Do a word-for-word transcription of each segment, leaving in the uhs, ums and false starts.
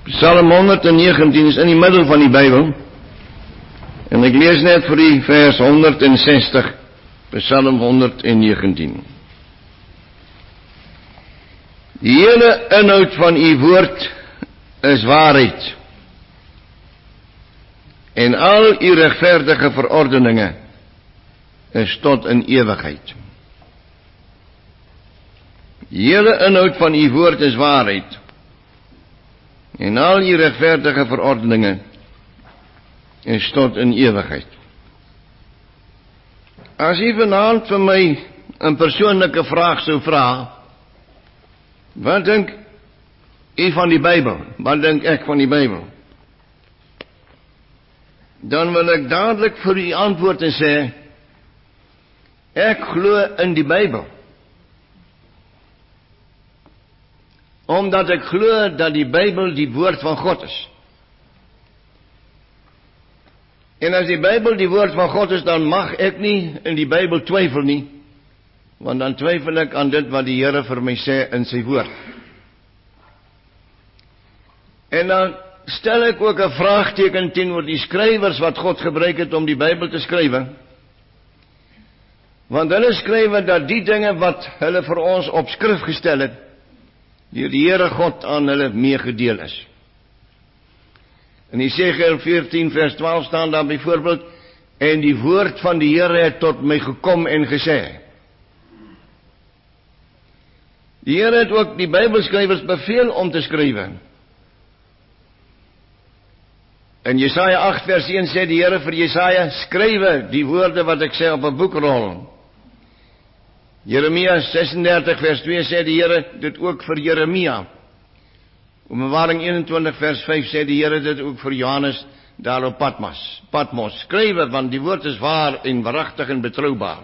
Psalm honderdnegentien is in die middel van die Bybel. En ek lees net vir die vers honderdzestig, Psalm honderdnegentien. Die hele inhoud van u woord is waarheid. En al u regverdige verordeninge is tot in ewigheid. Die hele inhoud van u woord is waarheid. En al u regverdige verordeninge is tot in ewigheid. As u vanaand vir my 'n persoonlike vraag sou vra, wat dink u van die Bybel? Wat dink ek van die Bybel? Dan wil ek dadelik vir u antwoord en sê, ek glo in die Bybel. Omdat ek glo dat die Bybel die woord van God is. En as die Bybel die woord van God is, dan mag ek nie in die Bybel twyfel nie, want dan twyfel ek aan dit wat die Here vir my sê in sy woord. En dan stel ek ook 'n vraagteken teenoor die skrywers wat God gebruik het om die Bybel te skryf. Want hulle skryf dat die dinge wat hulle vir ons op skrif gestel het, deur die Here God aan hulle meegedeel is. In Jesaja veertien vers twaalf staan daar byvoorbeeld, en die woord van die Here het tot my gekom en gesê. Die Here het ook die Bybelskrywers beveel om te skryf. In Jesaja agt vers een sê die Here vir Jesaja, skrywe die woorde wat ek sê op 'n boekrol. Jeremia sesendertig vers twee sê die Here dit ook vir Jeremia. Openbaring eenentwintig vers vyf sê die Here dit ook vir Johannes daar op Patmos. Patmos, skrywe, want die woord is waar en waaragtig en betroubaar.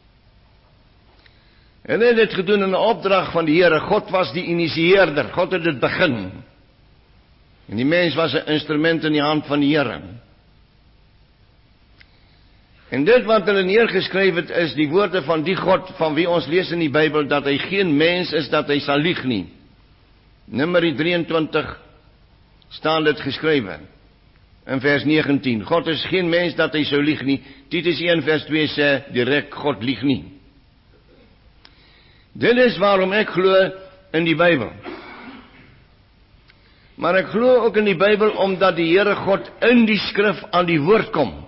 En hy het dit gedoen in 'n opdrag van die Here. God was die initieerder. God het dit begin. En die mens was 'n instrument in die hand van die Here. En dit wat hulle neergeskryf het, is die woorde van die God van wie ons lees in die Bybel, dat hy geen mens is dat hy sal lieg nie. Numeri drieëntwintig staan dit geskrywe in vers negentien. God is geen mens dat hy sou lieg nie. Titus een vers twee sê direk, God lieg nie. Dit is waarom ek glo in die Bybel. Maar ek glo ook in die Bybel omdat die Here God in die skrif aan die woord kom.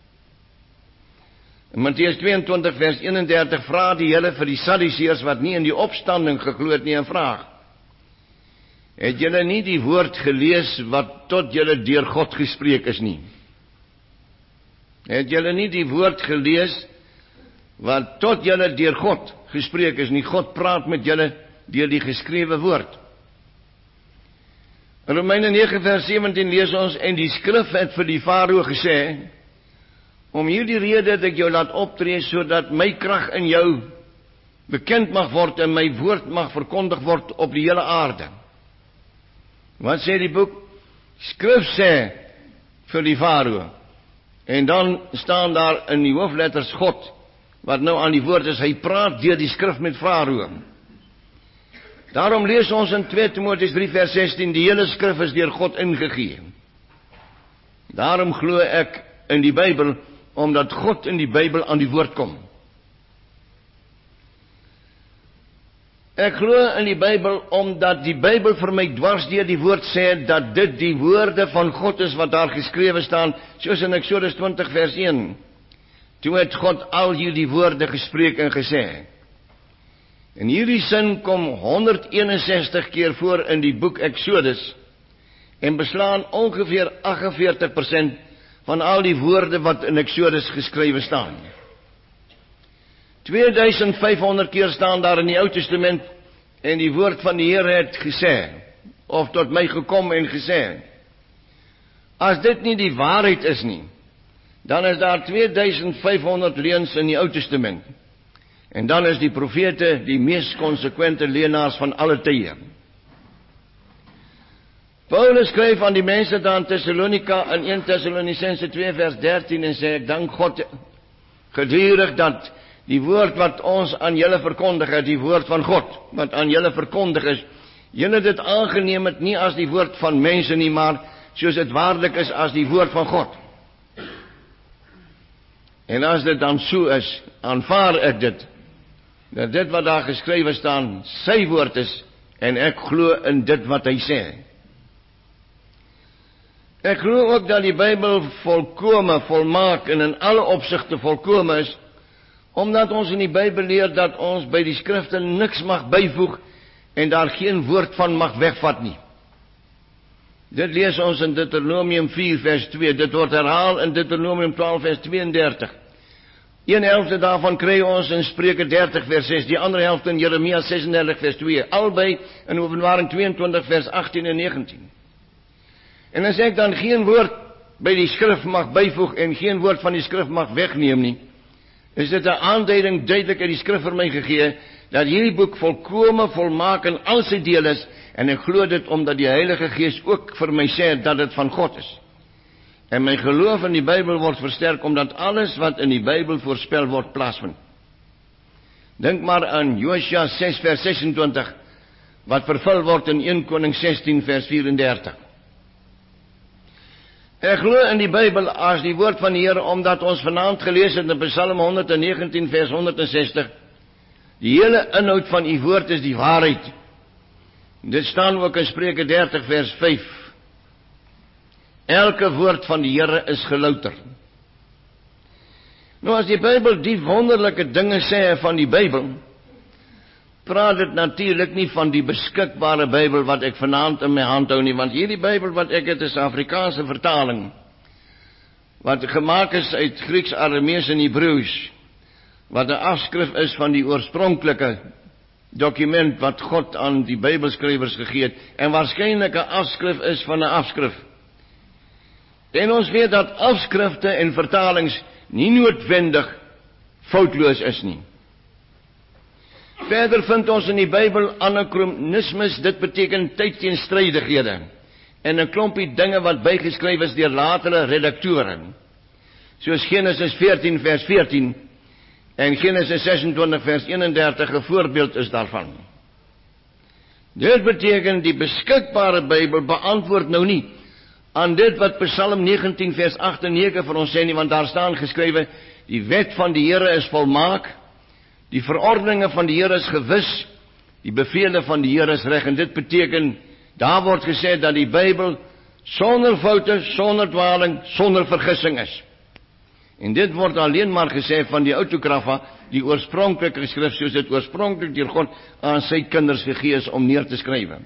In Matteus tweeëntwintig vers eenendertig vra die Here vir die Sadduseërs wat nie in die opstanding geglo het nie 'n vraag. Het julle nie die woord gelees wat tot julle deur God gespreek is nie? Het julle nie die woord gelees wat tot julle deur God gespreek is nie? God praat met julle deur die geskrewe woord. In Romeine nege vers sewentien lees ons, en die skrif het vir die Farao gesê, om hierdie rede dat ek jou laat optree, sodat my krag in jou bekend mag word en my woord mag verkondig word op die hele aarde. Wat sê die boek? Skrif sê vir die Farao. En dan staan daar in die hoofletters God, wat nou aan die woord is, hy praat deur die skrif met Farao. Daarom lees ons in twee Timoteus drie vers sestien, die hele skrif is deur God ingegee. Daarom glo ek in die Bybel, omdat God in die Bybel aan die woord kom. Ek glo in die Bybel, omdat die Bybel vir my dwars deur die woord sê, dat dit die woorde van God is wat daar geskrewe staan, soos in Eksodus twintig vers een. Toe het God al hierdie woorde gespreek en gesê. En hierdie sin kom honderdeenensestig keer voor in die boek Eksodus, en beslaan ongeveer agt en veertig persent van al die woorde wat in Eksodus geskrywe staan. twee duisend vyfhonderd keer staan daar in die Ou Testament, en die woord van die Here het gesê, of tot my gekom en gesê. As dit nie die waarheid is nie, dan is daar twee duisend vyfhonderd leuns in die Ou Testament. En dan is die profete die mees konsekwente leenaars van alle tye. Paulus skryf aan die mense daar in Thessalonika in een Tessalonisense twee vers dertien en sê, ek dank God gedurig dat die woord wat ons aan julle verkondig het, die woord van God wat aan julle verkondig is, Julle dit aangeneem het nie as die woord van mense nie, maar soos dit waarlik is as die woord van God. En as dit dan so is, aanvaar ek dit, dat dit wat daar geskrywe staan, sy woord is, en ek glo in dit wat hy sê. Ek glo ook dat die Bybel volkome, volmaak en in alle opsigte volkome is, omdat ons in die Bybel leer dat ons by die skrifte niks mag byvoeg en daar geen woord van mag wegvat nie. Dit lees ons in Deuteronomium vier vers twee, dit word herhaal in Deuteronomium twaalf vers tweeëndertig. Een helfte daarvan kry ons in Spreuke dertig vers zes, die andere helfte in Jeremia sesendertig vers twee, albei in Openbaring tweeëntwintig vers agttien en negentien. En as ek dan geen woord by die skrif mag byvoeg en geen woord van die skrif mag wegneem nie, is dit 'n aanduiding duidelik uit die skrif vir my gegee, dat hierdie boek volkome, volmaak in al sy deel is, en ek glo dit omdat die Heilige Gees ook vir my sê dat dit van God is. En my geloof in die Bybel word versterk, omdat alles wat in die Bybel voorspel word plaasvind. Dink maar aan Josua ses vers sesentwintig, wat vervul word in Eerste Konings sestien vers vierendertig. Ek glo in die Bybel as die woord van die Here, omdat ons vanaand gelees het in Psalm honderdnegentien vers honderdsestig, die hele inhoud van u woord is die waarheid. Dit staan ook in Spreuke dertig vers vyf. Elke woord van die Here is gelouter. Nou as die Bybel die wonderlike dinge sê van die Bybel, praat dit natuurlik nie van die beskikbare Bybel wat ek vanaand in my hand hou nie, want hierdie Bybel wat ek het is 'n Afrikaanse vertaling, wat gemaak is uit Grieks, Aramees en Hebreeus, wat 'n afskrif is van die oorspronklike dokument wat God aan die Bybelskrywers gegee het, en waarskynlik 'n afskrif is van 'n afskrif. En ons weet dat afskrifte en vertalings nie noodwendig foutloos is nie. Verder vind ons in die Bybel anachronismes, dit beteken tydteenstrydighede, en 'n klompie dinge wat bygeskryf is deur latere redaktore, soos Genesis veertien vers veertien, en Genesis sesentwintig vers eenendertig 'n voorbeeld is daarvan. Dit beteken die beskikbare Bybel beantwoord nou nie aan dit wat Psalm negentien vers agt en nege vir ons sê nie, want daar staan geskrywe, die wet van die Here is volmaak, die verordeninge van die Here is gewis, die bevele van die Here is reg, en dit beteken, daar word gesê dat die Bybel sonder foute, sonder dwaling, sonder vergissing is. En dit word alleen maar gesê van die autografa, die oorspronklike skrif, soos dit oorspronklik deur God aan sy kinders gegee is om neer te skrywe.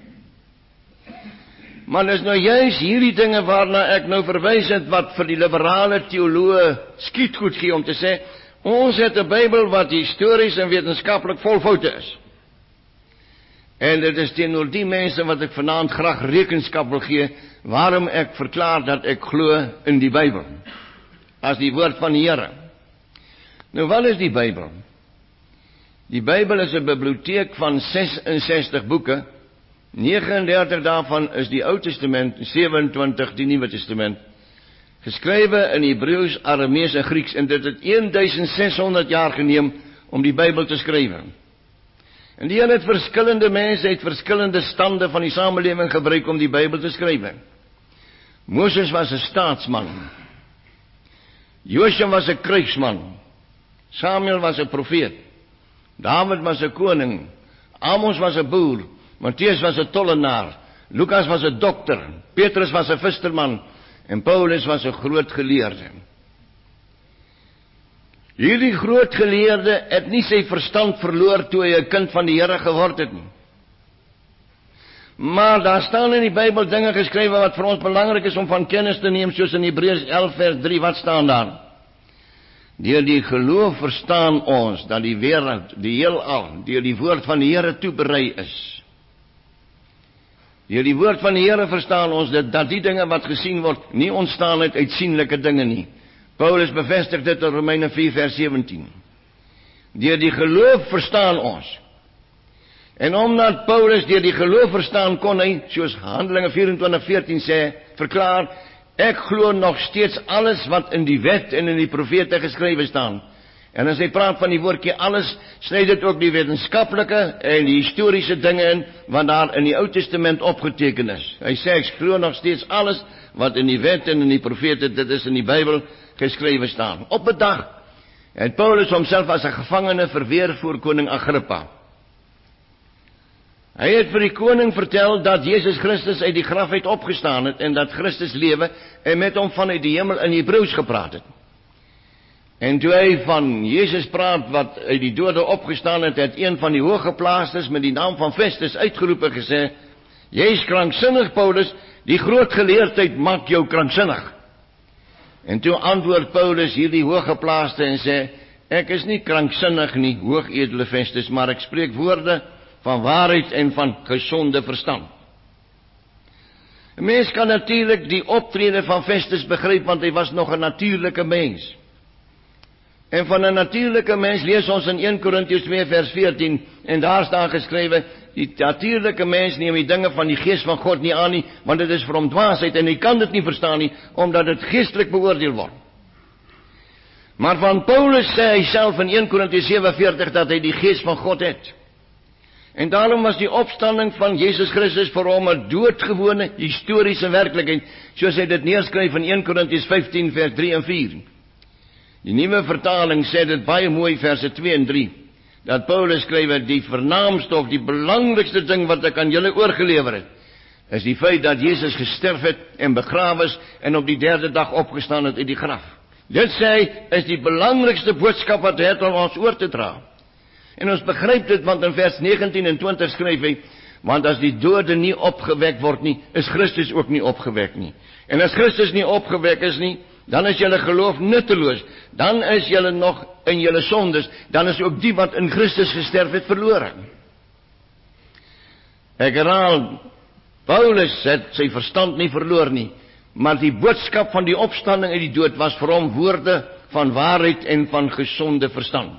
Maar dis nou juis hierdie dinge waarna ek nou verwys het, wat vir die liberale teoloë skietgoed gee om te sê, ons het 'n Bybel wat histories en wetenskaplik vol foute is. En dit is teenoor die mense wat ek vanaand graag rekenskap wil gee, waarom ek verklaar dat ek glo in die Bybel, as die woord van die Here. Nou, wat is die Bybel? Die Bybel is 'n biblioteek van sesensestig boeke, negenendertig daarvan is die Ou Testament, sewenentwintig die Nuwe Testament, geskrywe in Hebreeus, Aramees en Grieks, en dit het sixteenhonderd jaar geneem om die Bybel te skrywe. En die Here het verskillende mense uit verskillende stande van die samelewing gebruik om die Bybel te skrywe. Moses was 'n staatsman, Josua was 'n kruisman, Samuel was 'n profeet, Dawid was 'n koning, Amos was 'n boer, Matteus was 'n tollenaar, Lukas was 'n dokter, Petrus was 'n visserman, en Paulus was 'n groot geleerde. Hierdie groot geleerde het nie sy verstand verloor toe hy 'n kind van die Here geword het nie. Maar daar staan in die Bybel dinge geskrywe wat vir ons belangrik is om van kennis te neem, soos in Hebreërs elf vers drie, wat staan daar? Deur die geloof verstaan ons dat die wêreld, die heelal, deur die woord van die Here toeberei is. Deur die woord van die Here verstaan ons dat, dat die dinge wat gesien word, nie ontstaan uit uitsienlike dinge nie. Paulus bevestig dit in Romeine vier vers sewentien. Deur die geloof verstaan ons. En omdat Paulus deur die geloof verstaan, kon hy, soos Handelinge vyerentwintig veertien sê, verklaar, ek glo nog steeds alles wat in die wet en in die profete geskrywe staan. En as hy praat van die woordjie alles, sny dit ook die wetenskaplike en die historiese dinge in, wat daar in die Ou Testament opgeteken is. Hy sê, ek glo nog steeds alles, wat in die wet en in die profete, dit is in die Bybel, geskrewe staan. Op 'n dag het Paulus homself as 'n gevangene verweer voor koning Agrippa. Hy het vir die koning vertel dat Jesus Christus uit die graf uit opgestaan het en dat Christus lewe en met hom vanuit die hemel in Hebreëus gepraat het. En toe hy van Jesus praat wat uit die dode opgestaan het, het een van die hooggeplaastes met die naam van Festus uitgeroep en gesê, jy is kranksinnig, Paulus, die groot geleerdheid maak jou kranksinnig. En toe antwoord Paulus hierdie hooggeplaaste en sê, ek is nie kranksinnig nie, hoogedele Festus, maar ek spreek woorde van waarheid en van gesonde verstand. 'n Mens kan natuurlik die optrede van Festus begryp, want hy was nog 'n natuurlike mens. En van 'n natuurlike mens lees ons in Eerste Korintiërs twee vers veertien, en daar staan geskrywe, die natuurlike mens neem die dinge van die gees van God nie aan nie, want dit is vir hom dwaasheid, en hy kan dit nie verstaan nie, omdat dit geestelik beoordeel word. Maar van Paulus sê hy self in Eerste Korintiërs sewe veertig, dat hy die gees van God het. En daarom was die opstanding van Jesus Christus vir hom 'n doodgewone historiese werklikheid, soos hy dit neerskryf in Eerste Korintiërs vyftien vers drie en vier. Die nuwe vertaling sê dit baie mooi, verse twee en drie, dat Paulus skryf, die vernaamste of die belangrikste ding wat ek aan julle oorgelewer het, is die feit dat Jesus gesterf het en begrawe is en op die derde dag opgestaan het uit die graf. Dit sê, is die belangrikste boodskap wat hy het om ons oor te dra. En ons begryp dit, want in vers negentien en twintig skryf hy, want as die dode nie opgewek word nie, is Christus ook nie opgewek nie. En as Christus nie opgewek is nie, dan is julle geloof nutteloos, dan is julle nog in julle sondes, dan is ook die wat in Christus gesterf het verlore. Ek herhaal, Paulus het sy verstand nie verloor nie, maar die boodskap van die opstanding uit die dood was vir hom woorde van waarheid en van gesonde verstand.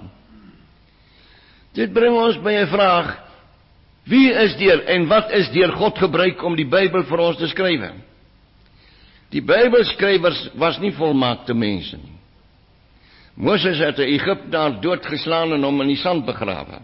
Dit bring ons by 'n vraag, wie is deur en wat is deur God gebruik om die Bybel vir ons te skryf? Die Bybelskrywers was nie volmaakte mense nie. Moses het 'n Egiptenaar doodgeslaan en hom in die sand begrawe.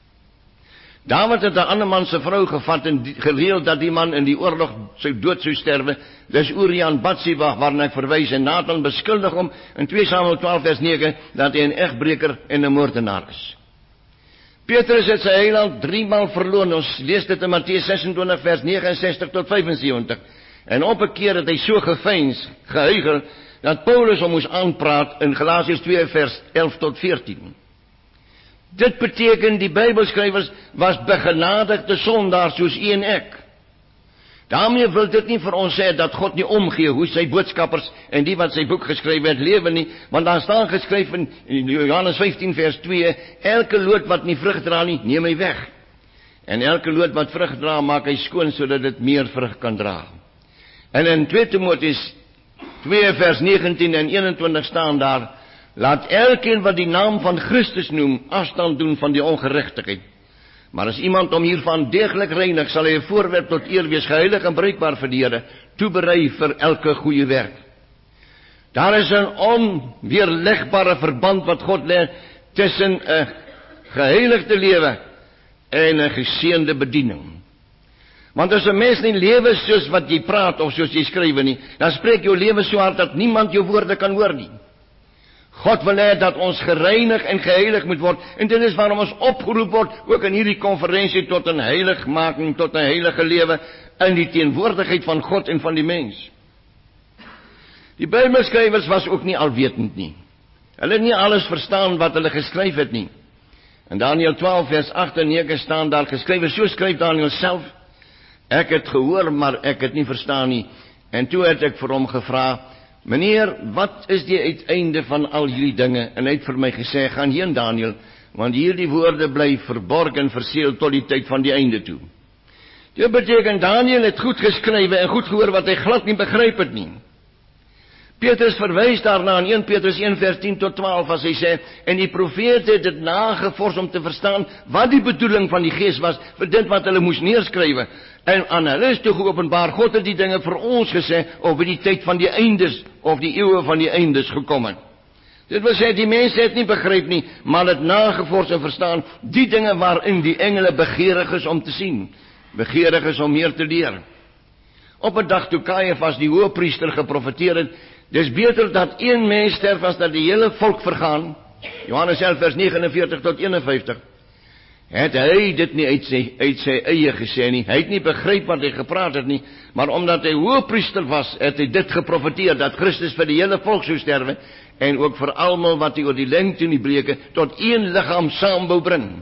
Dawid het 'n ander man se vrou gevat en gereël dat die man in die oorlog sy dood sou sterwe. Dis Uria en Batsheba waarna ek verwys, en Nathan beskuldig hom in twee Samuel twaalf vers nege dat hy 'n egbreker en 'n moordenaar is. Petrus het sy heiland driemaal verloon. Ons lees dit in Matteus sesentwintig vers negenensestig tot vyfensewentig. En op 'n keer het hy so geveins, gehuigel, dat Paulus hom moes aanpraat in Galasiërs twee vers elf tot veertien. Dit beteken die Bybelskrywers was begenadigde sondaars soos u en ek. Daarmee wil dit nie vir ons sê dat God nie omgee hoe sy boodskappers en die wat sy boek geskryf het lewe nie, want daar staan geskryf in Johannes vyftien vers twee, elke loot wat nie vrug dra nie, neem hy weg. En elke loot wat vrug dra, maak hy skoon sodat dit meer vrug kan dra. En in twee Timoteus twee vers negentien en eenentwintig staan daar, laat elkeen wat die naam van Christus noem, afstand doen van die ongeregtigheid. Maar as iemand om hiervan deeglik reinig, sal hy 'n voorwerp tot eer wees, geheilig en bruikbaar vir die Here, toeberei vir elke goeie werk. Daar is 'n onweerlegbare verband wat God lê tussen 'n geheiligde lewe en 'n geseënde bediening. Want as 'n mens nie lewe soos wat jy praat of soos jy skryf nie, dan spreek jou lewe so hard dat niemand jou woorde kan hoor nie. God wil hê dat ons gereinig en geheilig moet word, en dit is waarom ons opgeroep word, ook in hierdie konferensie, tot 'n heiligmaking, tot 'n heilige lewe, in die teenwoordigheid van God en van die mens. Die Bybelskrywers was ook nie alwetend nie. Hulle het nie alles verstaan wat hulle geskryf het nie. In Daniël twaalf vers agt en nege staan daar geskrywe, so skryf Daniël self, ek het gehoor, maar ek het nie verstaan nie. En toe het ek vir hom gevra, meneer, wat is die uiteinde van al hierdie dinge? En hy het vir my gesê, gaan heen Daniël, want hierdie woorde bly verborg en verseël tot die tyd van die einde toe. Dit beteken, Daniël het goed geskrywe en goed gehoor wat hy glad nie begryp het nie. Petrus verwys daarna in Eerste Petrus een vers tien tot twaalf, as hy sê, en die profete het dit nagevors om te verstaan wat die bedoeling van die Gees was vir dit wat hulle moes neerskrywe. En aan hulle is toe geopenbaar, God het die dinge vir ons gesê, of by die tyd van die eindes, of die eeue van die eindes gekom het. Dit wil sê, die mense het nie begryp nie, maar het nagevors en verstaan, die dinge waarin die engele begeerig is om te sien, begeerig is om meer te leer. Op 'n dag toe Kajafas die hoëpriester geprofeteer het, dis beter dat een mens sterf as dat die hele volk vergaan, Johannes elf vers negenenveertig tot eenenvyftig, het hy dit nie uit sy, uit sy eie gesê nie, hy het nie begryp wat hy gepraat het nie, maar omdat hy hoëpriester was, het hy dit geprofeteer, dat Christus vir die hele volk sou sterwe, en ook vir almal wat hy oor die lengte en die breuke tot een liggaam saam wou bring.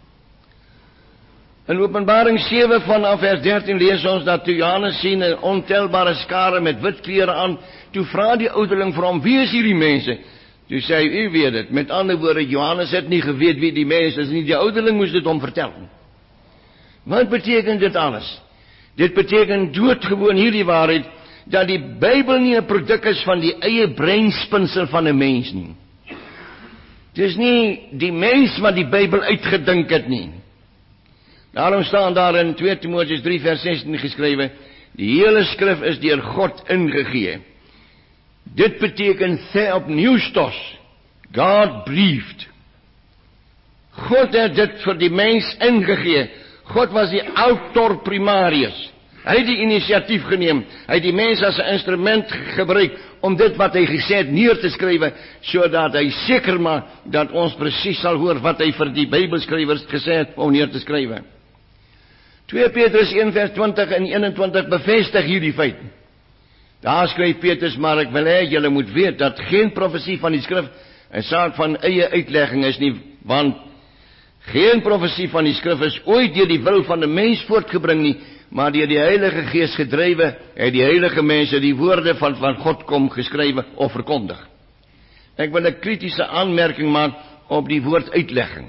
In Openbaring sewe vanaf vers dertien lees ons dat toe Johannes sien 'n ontelbare skare met wit klere aan, toe vra die ouderling vir hom, wie is hierdie mense? Toe sê hy, u weet het, met ander woorde, Johannes het nie geweet wie die mense is nie, die ouderling moes dit hom vertel. Wat beteken dit alles? Dit beteken doodgewoon hierdie waarheid, dat die Bybel nie 'n produk is van die eie breinspinsel van 'n mens nie. Dis nie die mens wat die Bybel uitgedink het nie. Daarom staan daar in twee Timoteus drie vers sestien geskrywe, die hele skrif is deur God ingegee. Dit beteken theopneustos, God breathed. God het dit vir die mens ingegee. God was die autor primarius. Hy het die inisiatief geneem. Hy het die mens as 'n instrument gebruik om dit wat hy gesê het neer te skrywe, sodat hy seker maak dat ons presies sal hoor wat hy vir die Bybelskrywers gesê het om neer te skrywe. twee Petrus een vers twintig en eenentwintig bevestig hierdie feit. Daar skryf Petrus, maar ek wil hê julle moet weet dat geen profesie van die skrif 'n saak van eie uitlegging is nie, want geen profesie van die skrif is ooit deur die wil van 'n mens voortgebring nie, maar deur die Heilige Gees gedrywe het die heilige mense die woorde van van God kom geskrywe of verkondig. Ek wil 'n kritiese aanmerking maak op die woord uitlegging.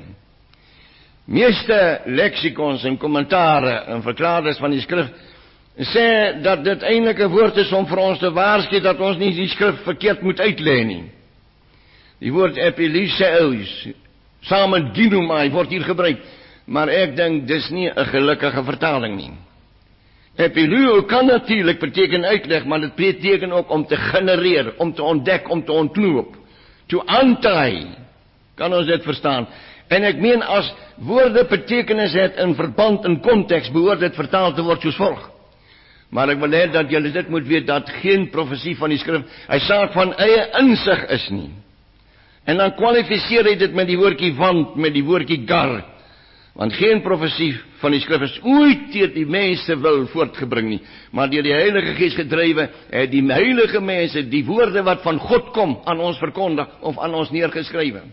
Meeste leksikons en kommentare en verklaarders van die skrif sê dat dit eintlik 'n woord is om vir ons te waarsku dat ons nie die skrif verkeerd moet uitlê nie. Die woord epiluseus, saam met ginomai, word hier gebruik, maar ek dink dis nie 'n gelukkige vertaling nie. Epileo kan natuurlik beteken uitleg, maar dit beteken ook om te genereer, om te ontdek, om te ontknoop. To untie, kan ons dit verstaan. En ek meen as woorde betekenis het in verband en konteks, behoort dit vertaal te word soos volg. Maar ek wil hê dat julle dit moet weet, dat geen profesie van die skrif 'n saak van eie insig is nie. En dan kwalifiseer hy dit met die woordjie want, met die woordjie gar. Want geen profesie van die skrif is ooit deur die mense wil voortgebring nie, maar deur die Heilige Gees gedrywe het die heilige mense die woorde wat van God kom aan ons verkondig of aan ons neergeskrywe.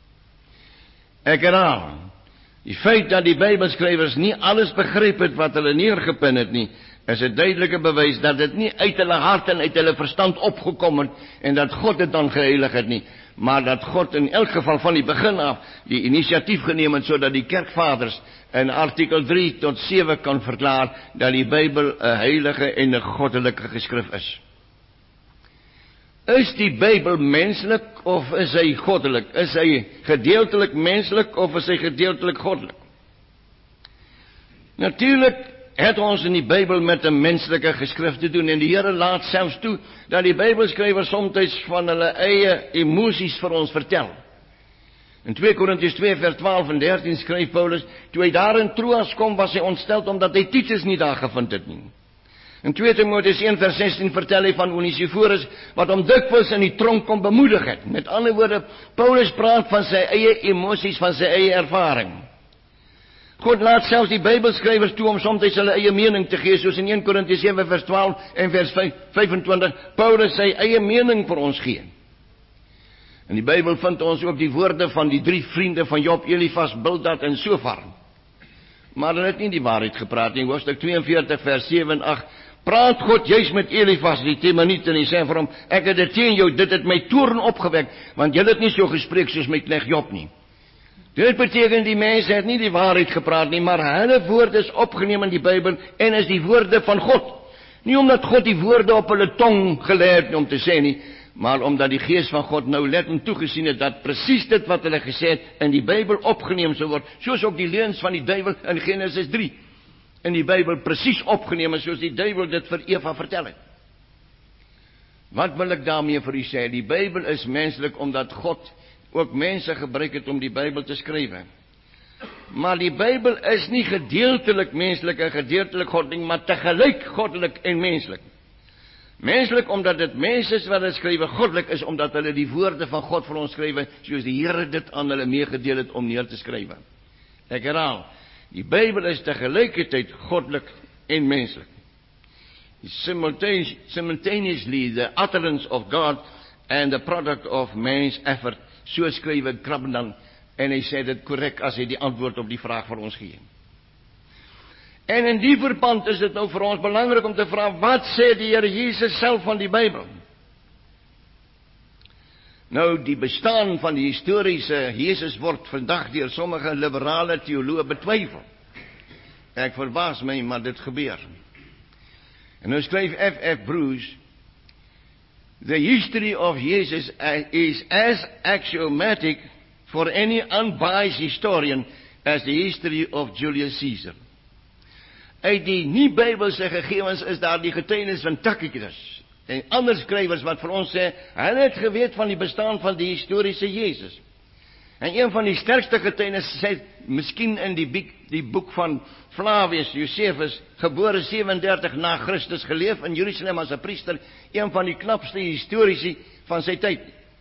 Ek herhaal, die feit dat die Bybelskrywers nie alles begryp het wat hulle neergepin het nie, is 'n duidelike bewys dat dit nie uit hulle hart en uit hulle verstand opgekom het en dat God dit dan geheilig het nie, maar dat God in elk geval van die begin af die inisiatief geneem het sodat die kerkvaders in artikel drie tot sewe kan verklaar dat die Bybel 'n heilige en 'n goddelike geskrif is. Is die Bybel menslik of is hy goddelik? Is hy gedeeltelik menslik of is hy gedeeltelik goddelik? Natuurlik het ons in die Bybel met 'n menslike geskrif te doen en die Here laat selfs toe dat die Bybelskrywers soms van hulle eie emosies vir ons vertel. In twee Korintiërs twee vers twaalf en dertien skryf Paulus, toe hy daar in Troas kom was hy ontsteld omdat hy Titus nie daar gevind het nie. In twee Timoteus een vers sestien vertel hy van Onesiforus wat hom dikwels in die tronk kom bemoedig het. Met ander woorde, Paulus praat van sy eie emosies, van sy eie ervaring. God laat selfs die Bybelskrywers toe om soms hulle eie mening te gee, soos in een Korintiërs sewe vers twaalf en vers vyfentwintig, Paulus sy eie mening vir ons gee. In die Bybel vind ons ook die woorde van die drie vriende van Job, Elifas, Bildad en Sofar. Maar hulle het nie die waarheid gepraat nie. Hoofstuk tweeënveertig vers sewe en agt, praat God juis met Elifas, die Temaniet, en hy sê vir hom, ek het dit teen jou, dit het my toorn opgewek, want jy het nie so gespreek soos my knegt Job nie. Dit beteken die mense het nie die waarheid gepraat nie, maar hulle woorde is opgeneem in die Bybel en is die woorde van God. Nie omdat God die woorde op hulle tong gelê het om te sê nie, maar omdat die Gees van God nou lettend toegesien het dat presies dit wat hulle gesê het in die Bybel opgeneem sou word, soos ook die leuns van die duiwel in Genesis drie in die Bybel presies opgeneem is soos die duiwel dit vir Eva vertel het. Wat wil ek daarmee vir u sê? Die Bybel is menslik omdat God ook mense gebruik het om die Bybel te skrywe. Maar die Bybel is nie gedeeltelik menslik en gedeeltelik goddelik, maar tegelijk goddelik en menslik. Menslik omdat dit mense is wat dit skrywe, goddelik is omdat hulle die woorde van God vir ons skrywe, soos die Here dit aan hulle meegedeel het om neer te skrywe. Ek herhaal, die Bybel is tegelijkertijd goddelik en menslik. Simultaneously the utterance of God and the product of man's effort, so skrywe Krabbendan, en hy sê dit korrek as hy die antwoord op die vraag vir ons gee. En in die verband is dit nou vir ons belangrik om te vra, wat sê die Here Jesus self van die Bybel? Nou, die bestaan van die historiese Jesus word vandag deur sommige liberale teoloë betwyfel. Ek verbaas my, maar dit gebeur. En nou skryf F F Bruce, the history of Jesus is as axiomatic for any unbiased historian as the history of Julius Caesar. Uit die nie-Bybelse gegevens is daar die getuienis van Tacitus en ander skrywers wat vir ons sê, hulle het geweet van die bestaan van die historiese Jesus. En een van die sterkste getuienis sê, miskien in die, die boek van Flavius Josephus, gebore sewendertig na Christus, geleef in Jerusalem as 'n priester, een van die knapste historiese van sy tyd.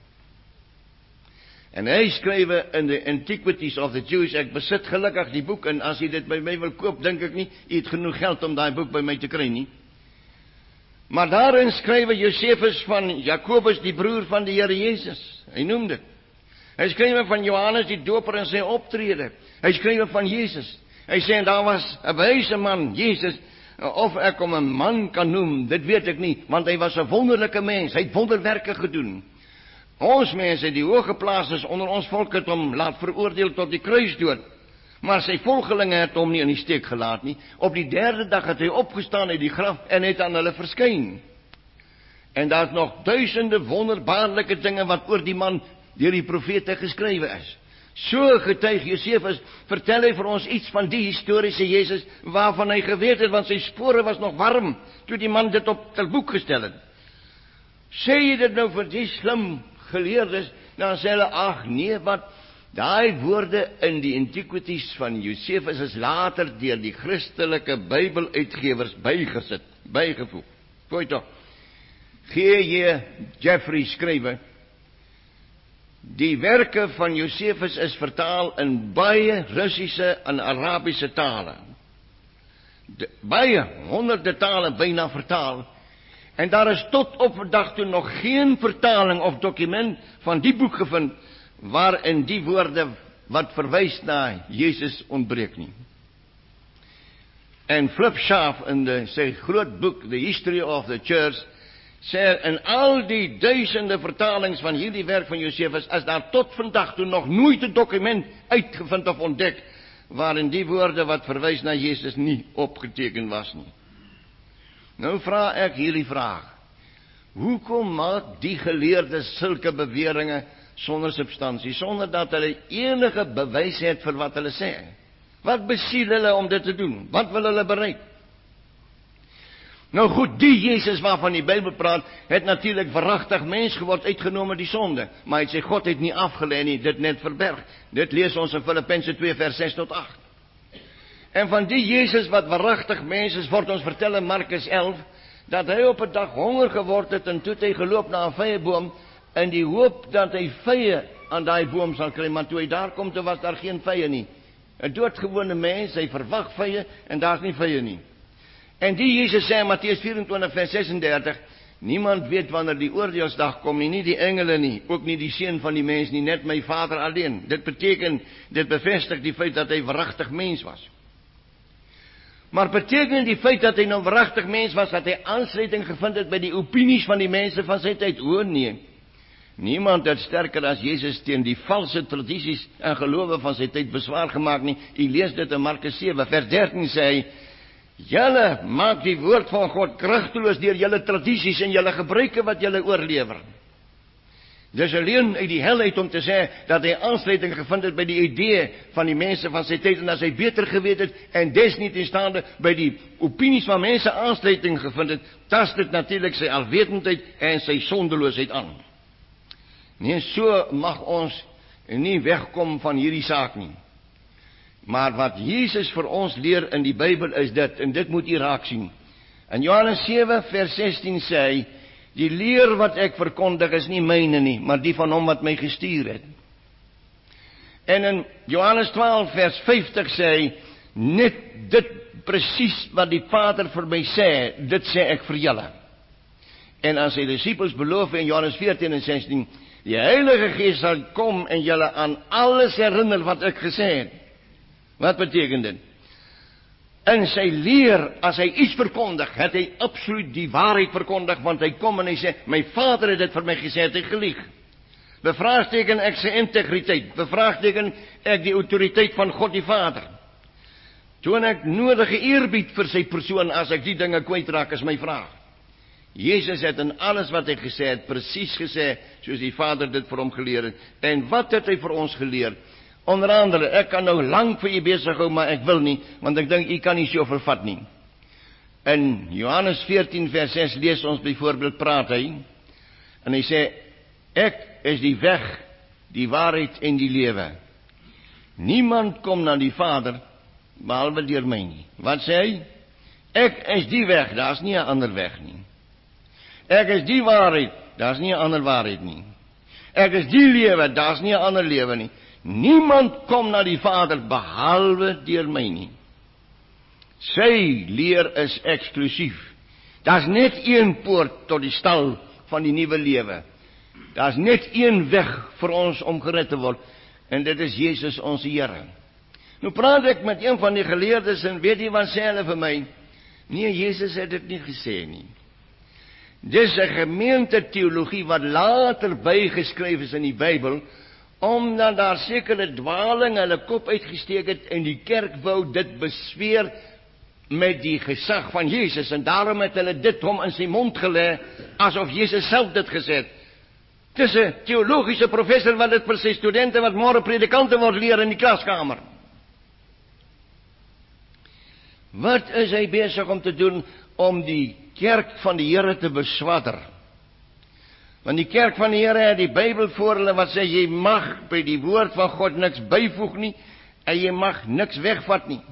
En hy skrywe in the Antiquities of the Jews, ek besit gelukkig die boek, en as jy dit by my wil koop, dink ek nie, jy het genoeg geld om daai boek by my te kry nie. Maar daarin skrywe Josephus van Jakobus, die broer van die Here Jesus. Hy noem dit. Hy skrywe van Johannes die Doper in sy optrede. Hy skrywe van Jesus. Hy sê, en daar was 'n wyse man, Jesus, of ek hom 'n man kan noem, dit weet ek nie, want hy was 'n wonderlike mens, hy het wonderwerke gedoen. Ons mense, die hooggeplaastes onder ons volk, het hom laat veroordeel tot die kruisdood, maar sy volgelinge het hom nie in die steek gelaat nie. Op die derde dag het hy opgestaan uit die graf en het aan hulle verskyn. En daar is nog duisende wonderbaarlike dinge wat oor die man deur die profete geskrywe is. So getuig Josephus, vertel hy vir ons iets van die historiese Jesus, waarvan hy geweet het, want sy spore was nog warm, toe die man dit op tel boek gestel het. Sê jy dit nou vir die slim geleerdes, dan sê hulle, ag nee, wat, daai woorde in die Antiquities van Josephus is later deur die Christelike Bybeluitgewers bygesit, bygevoeg. Gooi toch, G J Jeffrey skrywe, die werke van Josephus is vertaal in baie Russiese en Arabiese tale. De, baie, honderde tale byna vertaal. En daar is tot op vandag toe nog geen vertaling of dokument van die boek gevind, waarin die woorde wat verwys na Jesus ontbreek nie. En Flip Schaff in die, sy groot boek, The History of the Church, sê, in al die duisende vertalings van hierdie werk van Josephus, is daar tot vandag toe nog nooit 'n dokument uitgevind of ontdek, waarin die woorde wat verwys na Jesus nie opgeteken was nie. Nou vra ek hierdie vraag, hoekom maak die geleerdes sulke beweringe sonder substansie, sonder dat hulle enige bewys het vir wat hulle sê? Wat besiel hulle om dit te doen? Wat wil hulle bereik? Nou goed, die Jesus waarvan die Bybel praat, het natuurlik verragtig mens geword, uitgenome die sonde, maar hy sê, God het nie afgelê nie, dit net verberg. Dit lees ons in Filippense twee vers ses tot agt. En van die Jesus wat waaragtig mens is, word ons vertel in Markus elf, dat hy op 'n dag honger geword het, en toe het hy geloop na 'n vyeboom, in die hoop dat hy vye aan daai boom sal kry, maar toe hy daar kom, toe was daar geen vye nie. 'n Doodgewone mens, hy verwag vye, en daar's nie vye nie. En die Jesus sê in Matteus vyf-en-twintig vers ses en dertig, niemand weet wanneer die oordeelsdag kom nie, nie die engele nie, ook nie die seun van die mens nie, net my Vader alleen. Dit beteken, dit bevestig die feit dat hy waaragtig mens was. Maar beteken die feit dat hy nou waaragtig mens was, dat hy aansluiting gevind het by die opinies van die mense van sy tyd? O nee. Niemand het sterker as Jesus teen die valse tradisies en gelowe van sy tyd beswaar gemaak nie. U lees dit in Markus sewe vers dertien sê hy, julle maak die woord van God kragteloos deur julle tradisies en julle gebruike wat julle oorlewer. Dis 'n leuen uit die hel uit om te sê dat hy aansluiting gevind het by die idee van die mense van sy tyd en as hy beter geweet het en desniettegenstaande by die opinies van mense aansluiting gevind het, tas dit natuurlik sy alwetendheid en sy sondeloosheid aan. Nee, so mag ons nie wegkom van hierdie saak nie. Maar wat Jesus vir ons leer in die Bybel is dit, en dit moet u raak sien. In Johannes sewe vers sestien sê hy, die leer wat ek verkondig is nie myne nie, maar die van hom wat my gestuur het. En in Johannes twaalf vers vyftig sê hy, net dit presies wat die Vader vir my sê, dit sê ek vir julle. En aan sy disippels beloof in Johannes veertien en sestien, die Heilige Gees sal kom en julle aan alles herinner wat ek gesê het. Wat beteken dit? In sy leer, as hy iets verkondig, het hy absoluut die waarheid verkondig, want hy kom en hy sê, my Vader het dit vir my gesê, het hy gelieg. Bevraagteken ek sy integriteit, bevraagteken ek die autoriteit van God die Vader. Toon ek nodige eerbied vir sy persoon, as ek die dinge kwytraak, is my vraag. Jesus het in alles wat hy gesê het, presies gesê, soos die Vader dit vir hom geleer het. En wat het hy vir ons geleer? Onder andere, ek kan nou lang vir u besig hou, maar ek wil nie, want ek dink u kan nie so vervat nie. In Johannes veertien vers ses lees ons byvoorbeeld praat hy, en hy sê, ek is die weg, die waarheid en die lewe. Niemand kom na die Vader, behalwe deur my nie. Wat sê hy? Ek is die weg, daar is nie 'n ander weg nie. Ek is die waarheid, daar is nie 'n ander waarheid nie. Ek is die lewe, daar is nie 'n ander lewe nie. Niemand kom na die Vader behalwe deur my nie. Sy leer is eksklusief. Daar's net een poort tot die stal van die nuwe lewe. Daar's net een weg vir ons om gered te word, en dit is Jesus ons Here. Nou praat ek met een van die geleerdes en weet jy wat sê hulle vir my? Nee, Jesus het dit nie gesê nie. Dis 'n gemeente teologie wat later bygeskryf is in die Bybel, omdat daar sekere dwaling hulle kop uitgesteek het en die kerk wou dit besweer met die gesag van Jesus, en daarom het hulle dit hom in sy mond gelê, asof Jesus self dit gesê het. Dis 'n teologiese professor wat dit vir sy studente wat môre predikante word leer in die klaskamer. Wat is hy besig om te doen om die kerk van die Here te beswadder? Want die kerk van die Here het die Bybel voor hulle wat sê, jy mag by die woord van God niks byvoeg nie, en jy mag niks wegvat nie.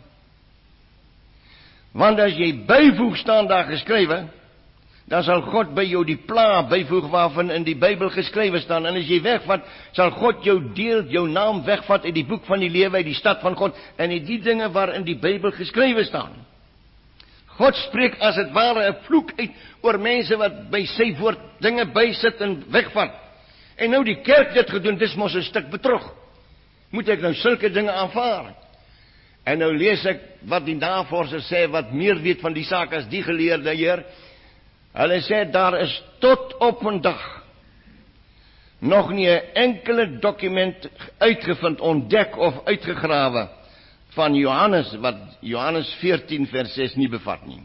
Want as jy byvoeg, staan daar geskrywe, dan sal God by jou die pla byvoeg waarvan in die Bybel geskrywe staan, en as jy wegvat, sal God jou deel, jou naam wegvat uit die boek van die lewe, uit die stad van God, en uit die dinge waar in die Bybel geskrywe staan. God spreek as het ware 'n vloek uit oor mense wat by sy woord dinge bysit en wegvat. En nou die kerk dit gedoen, dis mos 'n stuk betrog. Moet ek nou sulke dinge aanvaar? En nou lees ek wat die navorsers sê, wat meer weet van die saak as die geleerde heer. Hulle sê, daar is tot op vandag nog nie 'n enkele dokument uitgevind, ontdek of uitgegrawe van Johannes, wat Johannes veertien vers ses nie bevat nie.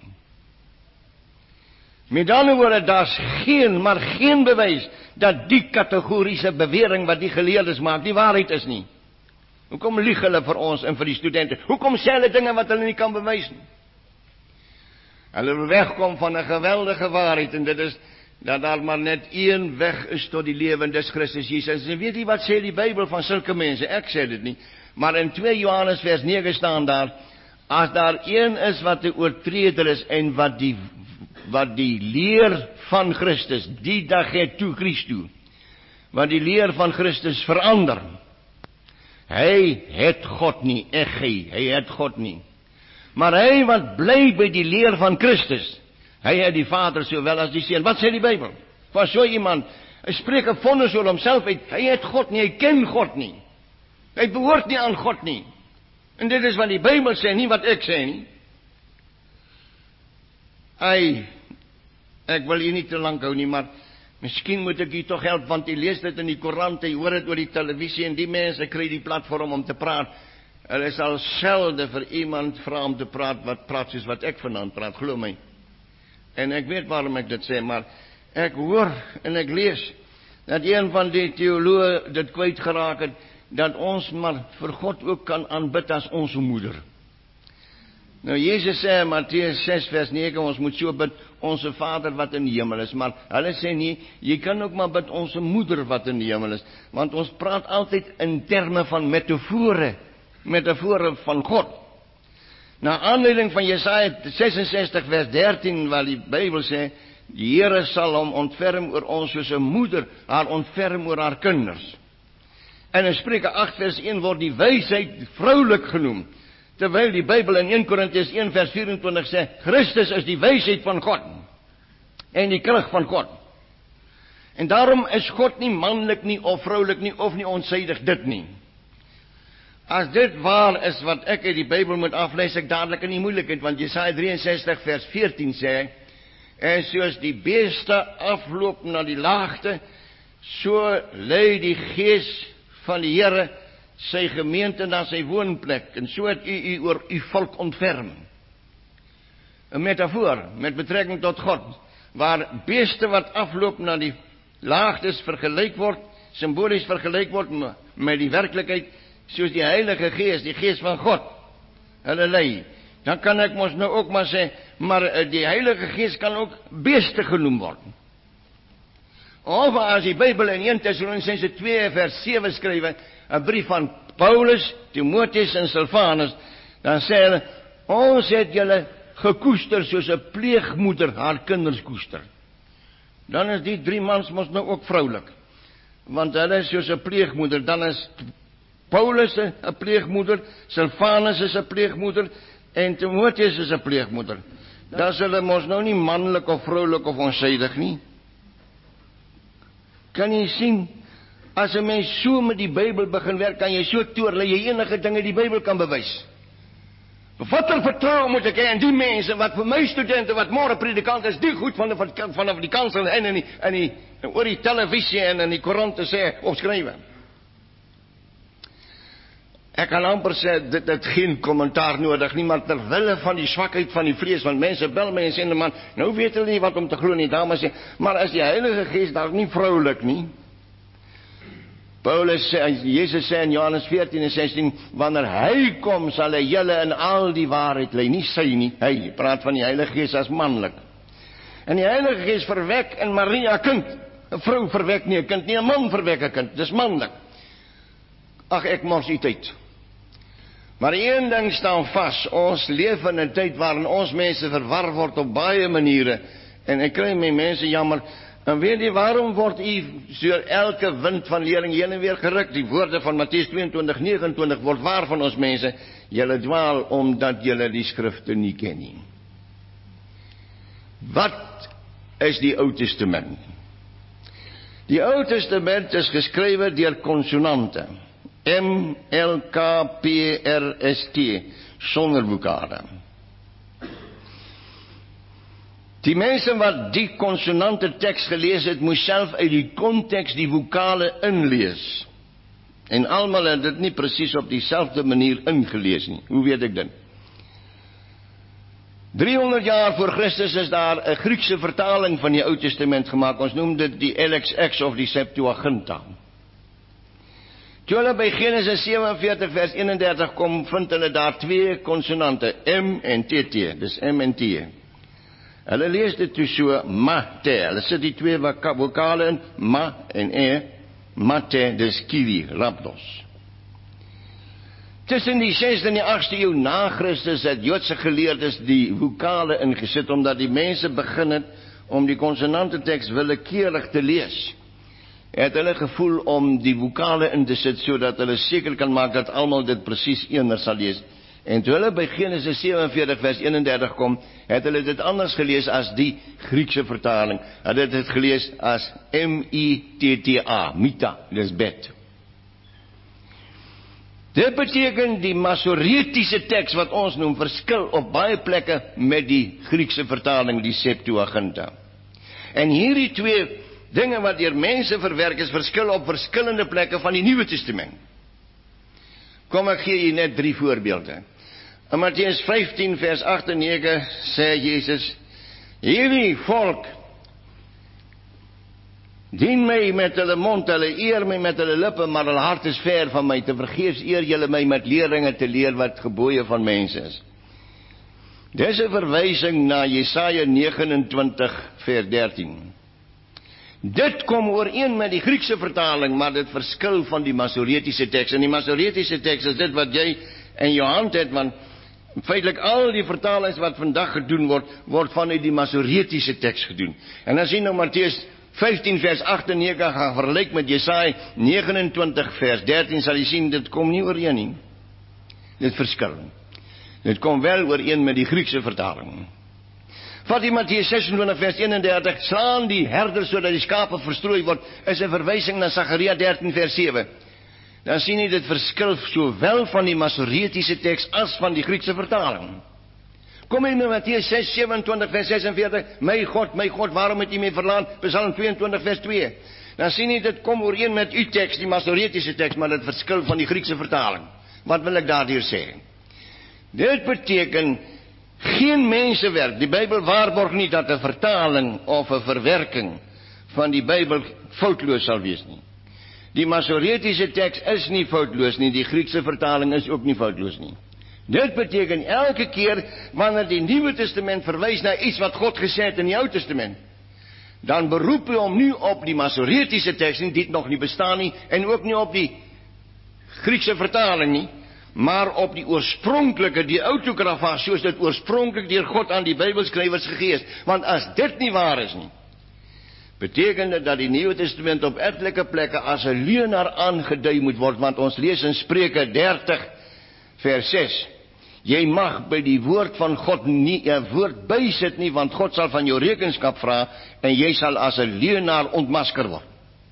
Met ander woorde, daar's geen, maar geen bewys dat die kategoriese bewering wat die geleerdes maak, die waarheid is nie. Hoekom lieg hulle vir ons en vir die studente? Hoekom sê hulle dinge wat hulle nie kan bewys nie? Hulle wil wegkom van 'n geweldige waarheid, en dit is dat daar maar net een weg is tot die lewe, en dis Christus Jesus. En weet jy wat sê die Bybel van sulke mense? Ek sê dit nie. Maar in twee Johannes vers nege staan daar, as daar een is wat 'n oortreder is, en wat die, wat die leer van Christus, die dag het toe Christus, wat die leer van Christus verander, hy het God nie, ek hy, hy het God nie. Maar hy wat bly by die leer van Christus, hy het die Vader sowel as die Seun. Wat sê die Bybel? Van so iemand, hy spreek 'n vonnis oor homself uit, hy het God nie, hy ken God nie. Hy behoort nie aan God nie. En dit is wat die Bybel sê, nie wat ek sê nie. Ai, ek wil hier nie te lank hou nie, maar miskien moet ek u tog help, want u lees dit in die koerant, u hoor dit oor die televisie, en die mense kry die platform om te praat. Hulle sal selde vir iemand vra om te praat wat praat soos wat ek vanaand praat, glo my. En ek weet waarom ek dit sê, maar ek hoor en ek lees dat een van die teoloë dit kwytgeraak het, dat ons maar vir God ook kan aanbid as onze moeder. Nou, Jezus sê in Mattheus ses vers negen, ons moet so bid, onze Vader wat in die hemel is, maar hulle sê nie, jy kan ook maar bid, onze moeder wat in die hemel is, want ons praat altyd in terme van metafore, metafore van God. Na aanleiding van Jesaja sesenzestig vers dertien, waar die Bybel sê, die Here sal hom ontferm oor ons soos 'n moeder haar ontferm oor haar kinders. En in Spreuke agt vers een word die wysheid vroulik genoem, terwyl die Bybel in een Korintiërs een vers vyerentwintig sê, Christus is die wysheid van God en die krag van God. En daarom is God nie manlik nie of vroulik nie of nie onsydig dit nie. As dit waar is wat ek uit die Bybel moet aflees, ek dadelik in die moeilikheid, want Jesaja drieënsestig vers veertien sê, en soos die beeste afloop na die laagte, so lei die gees van die Here sy gemeente na sy woonplek, en so het u u oor u volk ontferm. 'n Metafoor met betrekking tot God, waar beeste wat afloop na die laagtes vergelyk word, simbolies vergelyk word met die werklikheid, soos die Heilige Gees, die Gees van God, hulle lei. Dan kan ek mos nou ook maar sê, maar die Heilige Gees kan ook beeste genoem word. Of as die Bybel in een Tessalonisense twee vers sewe skryf, 'n brief van Paulus, Timotheus en Silvanus, dan sê hulle, ons het julle gekoester soos 'n pleegmoeder haar kinders koester. Dan is die drie mans mos nou ook vroulik, want hulle is soos 'n pleegmoeder. Dan is Paulus 'n pleegmoeder, Silvanus is 'n pleegmoeder en Timotheus is 'n pleegmoeder. Dan is hulle mos nou nie manlik of vroulik of onsydig nie. Kan jy sien, as 'n mens so met die Bybel begin werk, kan jy so toorlei jy enige dinge die Bybel kan bewys. Watter vertroue moet ek hê in die mense wat vir my studente wat môre predikant is, die goed van die vanaf die kansel en in die in die oor die televisie en in die koerante sê of skrywe. Ek kan amper sê dit het geen kommentaar nodig nie, maar ter wille van die swakheid van die vlees, want mense bel my en sê, man, nou weet hulle nie wat om te glo nie, dames sê, maar as die Heilige Gees daar nie vroulik nie. Paulus sê, Jesus sê in Johannes veertien en sestien, wanneer hy kom, sal hy julle in al die waarheid lei, nie sy nie, hy praat van die Heilige Gees as manlik. En die Heilige Gees verwek in Maria kind, 'n vrou verwek nie 'n kind nie, 'n man verwek 'n kind, dis manlik. Ag, ek mors die tyd. Maar een ding staan vas, ons leef in 'n tyd waarin ons mense verwar word op baie maniere, en ek kry my mense jammer, en weet jy waarom word u deur elke wind van lering heen en weer geruk? Die woorde van Matteus tweeëntwintig negenentwintig word waar van ons mense, julle dwaal omdat julle die skrifte nie ken nie. Wat is die Ou Testament? Die Ou Testament is geskrywe deur konsonante, M, L, K, P, R, S, T, sonder vokale. Die mense wat die konsonante teks gelees het, moes self uit die konteks die vokale inlees. En almal het dit nie presies op dieselfde manier ingelees nie. Hoe weet ek dit? driehonderd jaar voor Christus is daar 'n Griekse vertaling van die Ou Testament gemaak. Ons noem dit die L X X of die Septuaginta. Toe hulle by Genesis sewenveertig vers eenendertig kom, vind hulle daar twee konsonante, M en T T, dis M en T. Hulle lees dit toe so, mate, hulle sit die twee vokale in, ma en e, mate, dis kiwi, rapdos. Tussen die sesde en die agste eeu na Christus het Joodse geleerdes die vokale ingesit, omdat die mense begin het om die konsonante teks willekeurig te lees. Het hulle gevoel om die vokale in te sit, sodat hulle seker kan maak dat almal dit presies eender sal lees. En toe hulle by Genesis sewenveertig vers eenendertig kom, het hulle dit anders gelees as die Griekse vertaling. Hulle het dit gelees as M I T T A, mita, dis bed. Dit beteken die Masoretiese teks wat ons noem, verskil op baie plekke met die Griekse vertaling, die Septuaginta. En hierdie twee dinge wat deur mense verwerk is, verskil op verskillende plekke van die Nuwe Testament. Kom, ek gee jy net drie voorbeelde. In Matteus vyftien vers agt en nege sê Jesus, hierdie volk Dien my met hulle mond, hulle eer my met hulle lippe, maar hulle hart is ver van my. Te vergeefs eer julle my met leringe te leer wat gebooie van mense is. Dis 'n verwysing na Jesaja negenentwintig vers dertien. Dit kom ooreen met die Griekse vertaling, maar dit verskil van die Masoretiese teks. En die Masoretiese teks is dit wat jy in jou hand het, want feitlik al die vertalings wat vandag gedoen word, word vanuit die Masoretiese teks gedoen. En as jy nou Matteus vyftien vers agt en nege gaan vergelyk met Jesaja negenentwintig vers dertien, sal jy sien, dit kom nie ooreen nie. Dit verskil. Dit kom wel ooreen met die Griekse vertaling. Vat die Matteus sesentwintig vers eenendertig, slaan die herders sodat die skape verstrooi word, is 'n verwysing na Sagaria dertien vers sewe. Dan sien jy dit verskil sowel van die Masoretiese teks as van die Griekse vertaling. Kom jy met Matteus ses sewenentwintig vers sesenveertig, my God, my God, waarom het U my verlaat? Psalm tweeëntwintig vers twee. Dan sien jy dit kom ooreen met u teks, die Masoretiese teks, maar dit verskil van die Griekse vertaling. Wat wil ek daardeur sê? Dit beteken geen mensenwerk. Die Bybel waarborg nie dat 'n vertaling of 'n verwerking van die Bybel foutloos sal wees nie. Die Masoretiese teks is nie foutloos nie, die Griekse vertaling is ook nie foutloos nie. Dit beteken elke keer wanneer die Nuwe Testament verwys na iets wat God gesê het in die Ou Testament, dan beroep hy hom nie op die Masoretiese teks nie, dit nog nie bestaan nie, en ook nie op die Griekse vertaling nie, maar op die oorspronklike, die autografa, soos dit oorspronklik deur God aan die Bybelskrywers gegee is. Want as dit nie waar is nie, beteken dit dat die Nuwe Testament op ettelike plekke as 'n leuenaar aangedui moet word, want ons lees in Spreuke dertig vers ses, jy mag by die woord van God nie 'n woord bysit nie, want God sal van jou rekenskap vra en jy sal as 'n leuenaar ontmasker word.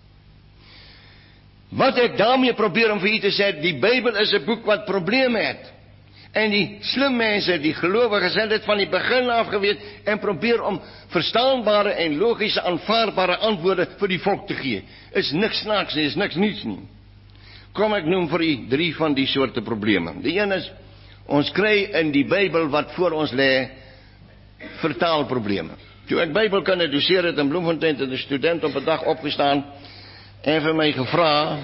Wat ek daarmee probeer om vir u te sê, die Bybel is 'n boek wat probleme het. En die slim mense, die gelowiges, het dit van die begin af geweet en probeer om verstaanbare en logiese aanvaarbare antwoorde vir die volk te gee. Is niks snaaks nie, is niks niets nie. Kom ek noem vir u drie van die soorte probleme. Die een is, ons kry in die Bybel wat voor ons lê, vertaalprobleme. Toe ek Bybelkunde doseer het in Bloemfontein, het 'n student op 'n dag opgestaan en vir my gevra,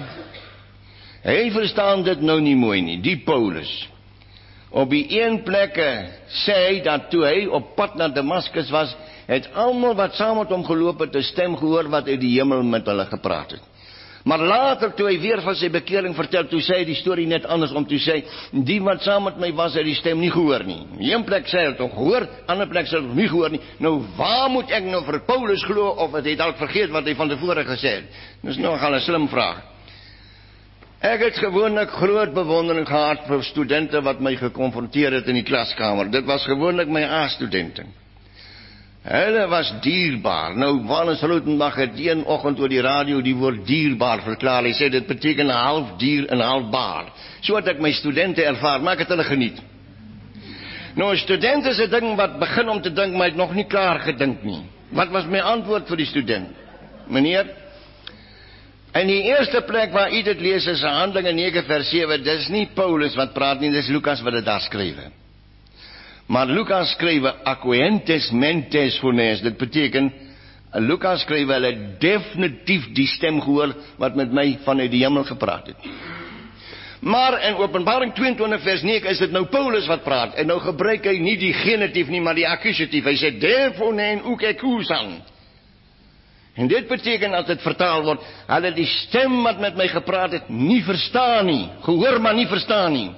hy verstaan dit nou nie mooi nie, die Paulus. Op die een plekke sê hy dat toe hy op pad na Damaskus was, het almal wat saam met hom geloop het 'n stem gehoor wat uit die hemel met hulle gepraat het. Maar later toe hy weer van sy bekering vertel, toe sê hy die storie net anders om, toe sê, die wat saam met my was, het die stem nie gehoor nie. Een plek sê hy het hom gehoor, ander plek sê hy het nie gehoor nie. Nou waar moet ek nou vir Paulus glo, of het hy dalk vergeet wat hy van tevore gesê het? Dis nou gaan 'n slim vraag. Ek het gewoonlik groot bewondering gehad vir studente wat my gekonfronteer het in die klaskamer. Dit was gewoonlik my A-studente. Hulle was dierbaar. Nou, Wallace Rautenbach het een oggend oor die radio die woord dierbaar verklaar. Hy sê dit beteken 'n half dier en half baar. So het ek my studente ervaar, maar ek het hulle geniet. Nou, studente is 'n ding wat begin om te dink, maar het nog nie klaar gedink nie. Wat was my antwoord vir die student? Meneer, in die eerste plek waar u dit lees is Handelinge nege vers sewe, dis nie Paulus wat praat nie, dis Lukas wat dit daar skryf. Maar Lukas skryf aquentes mentes phones, dit beteken, Lukas skryf hulle definitief die stem gehoor wat met my vanuit die hemel gepraat het. Maar in Openbaring tweeëntwintig vers nege is dit nou Paulus wat praat, en nou gebruik hy nie die genitief nie, maar die accusatief. Hy sê, de phonen ook ekousan. En dit beteken as dit vertaal word, hulle die stem wat met my gepraat het, nie verstaan nie, gehoor maar nie verstaan nie.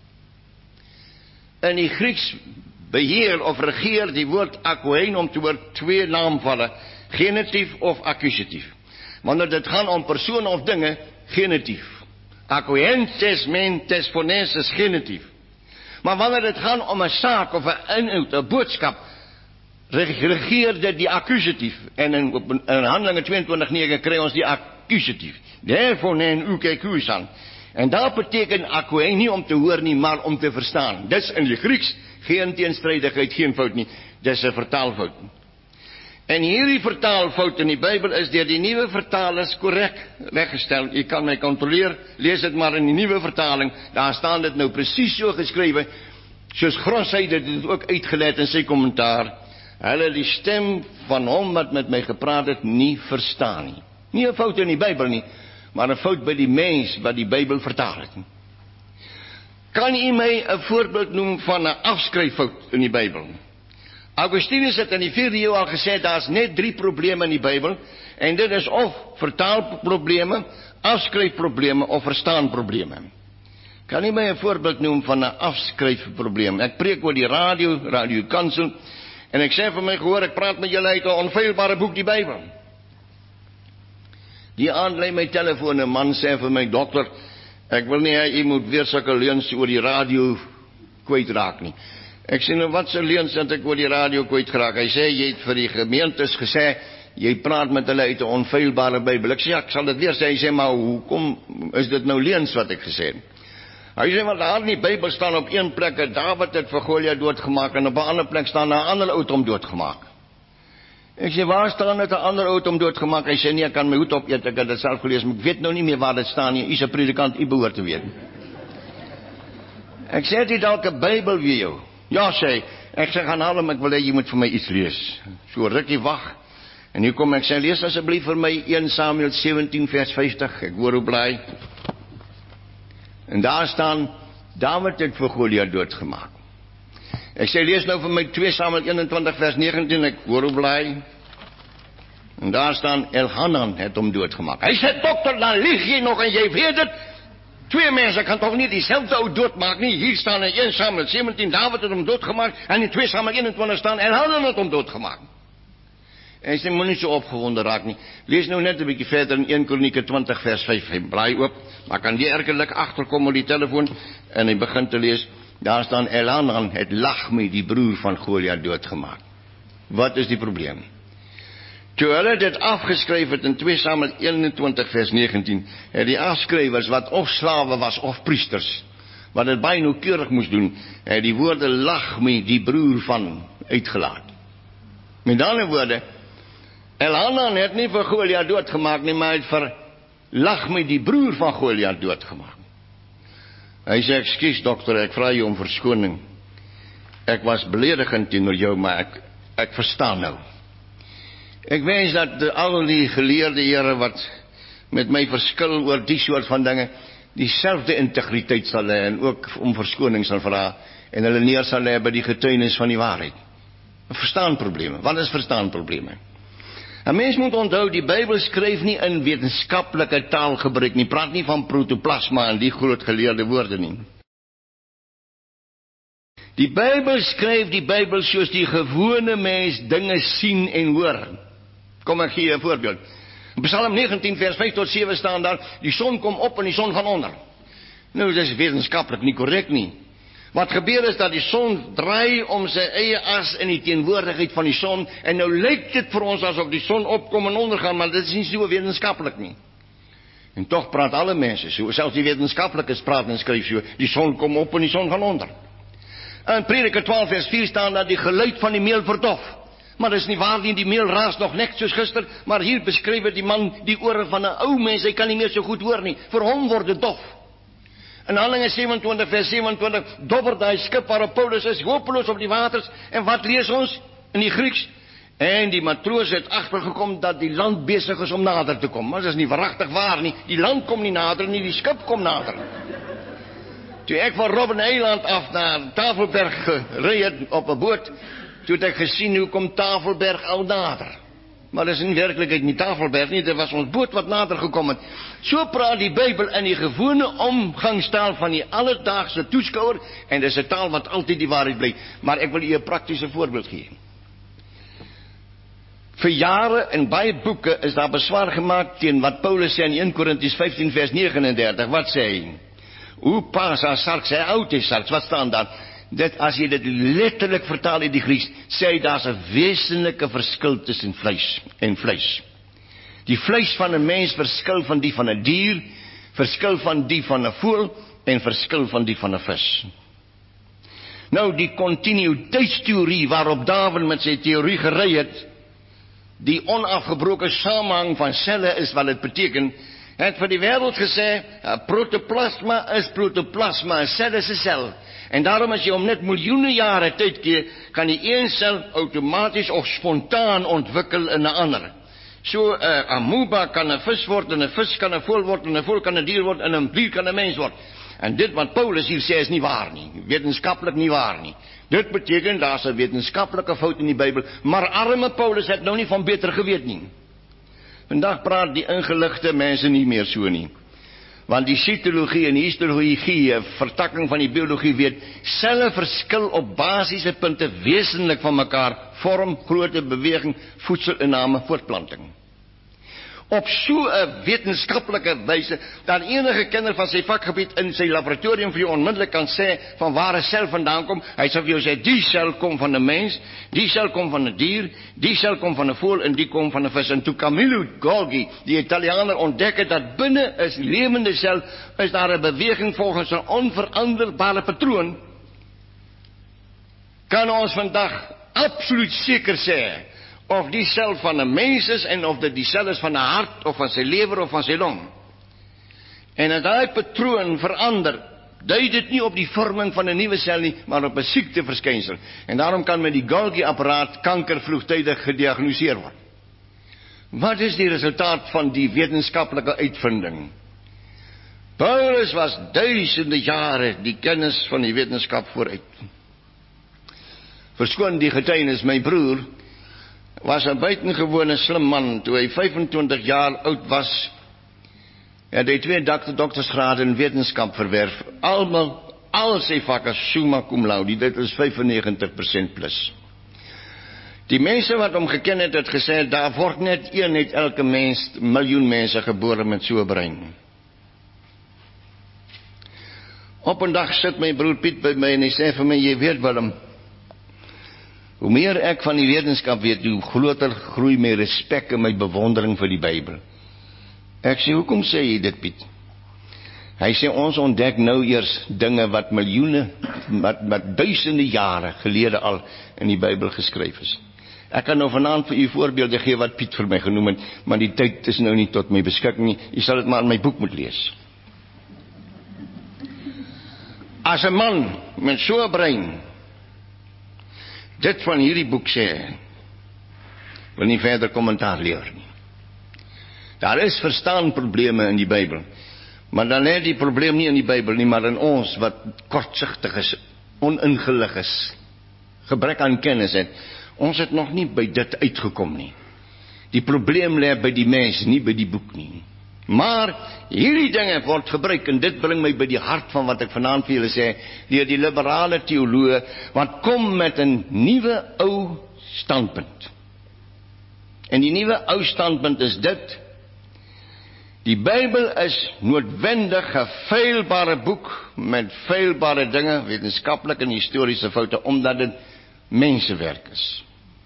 In die Grieks beheer of regeer die woord akoein om te woord twee naamvalle, genitief of accusatief. Wanneer dit gaan om persone of dinge, genitief. Akoeentes mentes phones is genitief. Maar wanneer dit gaan om 'n saak of 'n inhoud, 'n boodskap, regeer dit die accusatief. En in, in Handelinge tweeëntwintig nege kry ons die accusatief. Daarvoor nen ook ekousan. En daar beteken akoein nie om te hoor nie, maar om te verstaan. Dis in die Grieks geen teenstrydigheid, geen fout nie. Dis 'n vertaalfout. En hierdie vertaalfout in die Bybel is deur die nuwe vertalers korrek weggestel. Jy kan my kontroleer, lees dit maar in die nuwe vertaling. Daar staan dit nou presies so geskrywe, soos Grossheid dit ook uitgelet in sy kommentaar. Hulle die stem van hom wat met my gepraat het nie verstaan nie. Nie 'n fout in die Bybel nie, maar 'n fout by die mens wat die Bybel vertaal het. Kan u my 'n voorbeeld noem van 'n afskryffout in die Bybel? Augustinus het in die vierde eeu al gesê, daar's net drie probleme in die Bybel, en dit is of vertaalprobleme, afskryfprobleme of verstaanprobleme. Kan u my 'n voorbeeld noem van 'n afskryfprobleem? Ek preek oor die radio, Radio Kansel, en ek sê vir my gehoor, ek praat met julle uit 'n onfeilbare boek, die Bybel. Die aand lê my telefoon, 'n man sê vir my, dokter, ek wil nie hê u moet weer sulke leuns oor die radio kwytraak nie. Ek sê, nou wat se leuns het ek oor die radio kwytgeraak? Hy sê, jy het vir die gemeentes gesê, jy praat met hulle uit 'n onfeilbare Bybel. Ek sê, ja, ek sal dit weer sê. Hy sê, maar hoekom is dit nou leuns wat ek gesê het? Hy sê, want daar in die Bybel staan op een plek, Dawid het vir Goliat doodgemaak, en op 'n ander plek staan 'n ander ou om doodgemaak. Ek sê, waar staan dit 'n ander ou om doodgemaak? Hy sê, nee, ek kan my hoed opeet, ek het dit self gelees, maar ek weet nou nie meer waar dit staan nie. U is 'n predikant, u behoort te weet. Ek sê, het jy dalk 'n Bybel vir jou? Ja, sê, ek sê, gaan haal hom, ek wil hê jy moet vir my iets lees. So rukkie wag, en hier kom ek sê, lees asseblief vir my een Samuel sewentien vers vyftig, ek hoor hoe bly. En daar staan, Dawid het vir Goliat doodgemaak. Ek sê, lees nou vir my twee Samuel eenentwintig vers negentien, ek hoor hoe bly. En daar staan, Elhanan het hom doodgemaak. Hy sê, dokter, dan lieg jy nog en jy weet het. Twee mense kan toch nie dieselfde ou doodmaak nie. Hier staan in een Samuel sewentien, Dawid het hom doodgemaak, en in twee Samuel eenentwintig staan, Elhanan het hom doodgemaak. En hy sê, moet nie so opgewonde raak nie. Lees nou net 'n bietjie verder in een Kronieke twintig vers vyf, hy blaai oop, maar kan jy erkelik agterkom op die telefoon, en hy begin te lees, daar staan, Elhanan het Lachmi, die broer van Goliat, doodgemaak. Wat is die probleem? Toe hulle dit afgeskryf het in twee Samuel eenentwintig vers negentien, het die afskrywers wat of slawe was of priesters, wat dit baie noukeurig moes doen, het die woorde Lachmi, die broer van, uitgelaat. Met ander woorde, Elhanan het nie vir Goliat doodgemaak nie, maar het vir Lachmi, die broer van Goliat, doodgemaak. Hy sê, ekskuus dokter, ek vra jou om verskoning. Ek was beledigend teenoor jou, maar ek, ek verstaan nou. Ek wens dat de, al die geleerde here wat met my verskil oor die soort van dinge, dieselfde integriteit sal hê en ook om verskoning sal vra en hulle neer sal lê by die getuienis van die waarheid. Verstaanprobleme. Wat is verstaanprobleme? 'n Mens moet onthou, die Bybel skryf nie in wetenskaplike taalgebruik nie, praat nie van protoplasma en die groot geleerde woorde nie. Die Bybel skryf die Bybel soos die gewone mens dinge sien en hoor. Kom ek gee 'n voorbeeld. In Psalm negentien vers vyf tot sewe staan daar, die son kom op en die son gaan onder. Nou, dit is wetenskaplik nie korrek nie. Wat gebeur is dat die son draai om sy eie as in die teenwoordigheid van die son, en nou lyk dit vir ons asof die son opkom en ondergaan, maar dit is nie so wetenskaplik nie. En toch praat alle mense so, selfs die wetenskaplikes praat en skryf so, die son kom op en die son gaan onder. In Prediker twaalf vers vier staan dat die geluid van die meel verdof. Maar dit is nie waar nie, die meel raas nog net soos gister, maar hier beskryf die man die ore van 'n ou mens, hy kan nie meer so goed hoor nie, vir hom word dit dof. In Handelinge sewenentwintig vers sewenentwintig, dobber daai skip waarop Paulus is, hopeloos op die waters, en wat lees ons in die Grieks? En die matroos het agtergekom dat die land besig is om nader te kom. Maar dit is nie waaragtig waar nie, die land kom nie nader nie, die skip kom nader. Toe ek van Robben Eiland af na Tafelberg gery het op 'n boot, toe het ek gesien hoe kom Tafelberg al nader. Maar dit is in werklikheid nie Tafelberg nie, dit was ons boot wat nader gekom het. So praat die Bybel in die gewone omgangstaal van die alledaagse toeskouer, en dit is 'n taal wat altyd die waarheid bly. Maar ek wil u 'n praktiese voorbeeld gee. Vir jare in baie boeke is daar beswaar gemaak teen wat Paulus sê in een Korintiërs vyftien vers negenendertig. Wat sê hy? Hoe pas as sarks, hy oud is sarks, wat staan daar? Dit, as jy dit letterlik vertaal in die Grieks, sê hy daar's 'n wesenlike verskil tussen vleis en vleis. Die vleis van 'n mens verskil van die van 'n dier, verskil van die van 'n voël en verskil van die van 'n vis. Nou die kontinuïteitsteorie waarop Darwin met sy teorie gery het, die onafgebroke samehang van selle is wat dit beteken, het vir die wêreld gesê, protoplasma is protoplasma, 'n sel is 'n sel. En daarom as jy om net miljoene jare tyd gee, kan die een sel outomaties of spontaan ontwikkel in 'n ander. So 'n uh, amoeba kan 'n vis word, en 'n vis kan 'n voël word, en 'n voël kan 'n dier word, en 'n dier kan 'n mens word. En dit wat Paulus hier sê is nie waar nie, wetenskaplik nie waar nie. Dit beteken daar's 'n wetenskaplike fout in die Bybel, maar arme Paulus het nou nie van beter geweet nie. Vandag praat die ingeligte mense nie meer so nie. Want die cytologie en die histologie, 'n vertakking van die biologie, weet selle verskil op basiese punte wesenlik van mekaar: vorm, grootte, beweging, voedselinname, voortplanting. Op so 'n wetenskaplike wyse dat enige kenner van sy vakgebied in sy laboratorium vir jou onmiddellik kan sê van waar 'n sel vandaan kom. Hy sal vir jou sê, die sel kom van 'n mens, die sel kom van 'n dier, die sel kom van 'n voël en die kom van 'n vis. En toe Camillo Golgi, die Italianer, ontdek het dat binne 'n lewende sel is daar 'n beweging volgens 'n onveranderbare patroon, kan ons vandag absoluut seker sê of die sel van 'n mens is en of dit die sel is van 'n hart of van sy lewer of van sy long. En as daai patroon verander, dui dit nie op die vorming van 'n nuwe sel nie, maar op 'n siekteverskynsel. En daarom kan met die Golgi-apparaat kanker vroegtydig gediagnoseer word. Wat is die resultaat van die wetenskaplike uitvinding? Paulus was duisende jare die kennis van die wetenskap vooruit. Verskoon die getuienis, my broer was 'n buitengewone slim man. Toe hy vyfentwintig jaar oud was, het hy twee doktersgrade in wetenskap verwerf. Almal, al sy vakke summa cum laude, dit is vyfennegentig persent plus. Die mense wat hom geken het, het gesê, daar word net een uit elke mens, miljoen mense gebore met so 'n brein. Op 'n dag sit my broer Piet by my en hy sê vir my, jy weet Willem, hoe meer ek van die wetenskap weet, hoe groter groei my respek en my bewondering vir die Bybel. Ek sê, hoekom sê jy dit, Piet? Hy sê, ons ontdek nou eers dinge wat miljoene, wat, wat duisende jare gelede al in die Bybel geskryf is. Ek kan nou vanaand vir u voorbeelde gee wat Piet vir my genoem het, maar die tyd is nou nie tot my beskikking nie. U sal dit maar in my boek moet lees. As 'n man met so 'n brein dit van hierdie boek sê, wil nie verder kommentaar lewer nie. Daar is verstaanprobleme in die Bybel, maar dan lê die probleem nie in die Bybel nie, maar in ons wat kortsigtig is, oningelig is, gebrek aan kennis het. Ons het nog nie by dit uitgekom nie. Die probleem lê by die mens, nie by die boek nie. Maar hierdie dinge word gebruik, en dit bring my by die hart van wat ek vanaand vir julle sê, deur die liberale teoloë, wat kom met 'n nuwe ou standpunt. En die nuwe ou standpunt is dit: die Bybel is noodwendig 'n feilbare boek met feilbare dinge, wetenskaplike en historiese foute, omdat dit mensewerk is.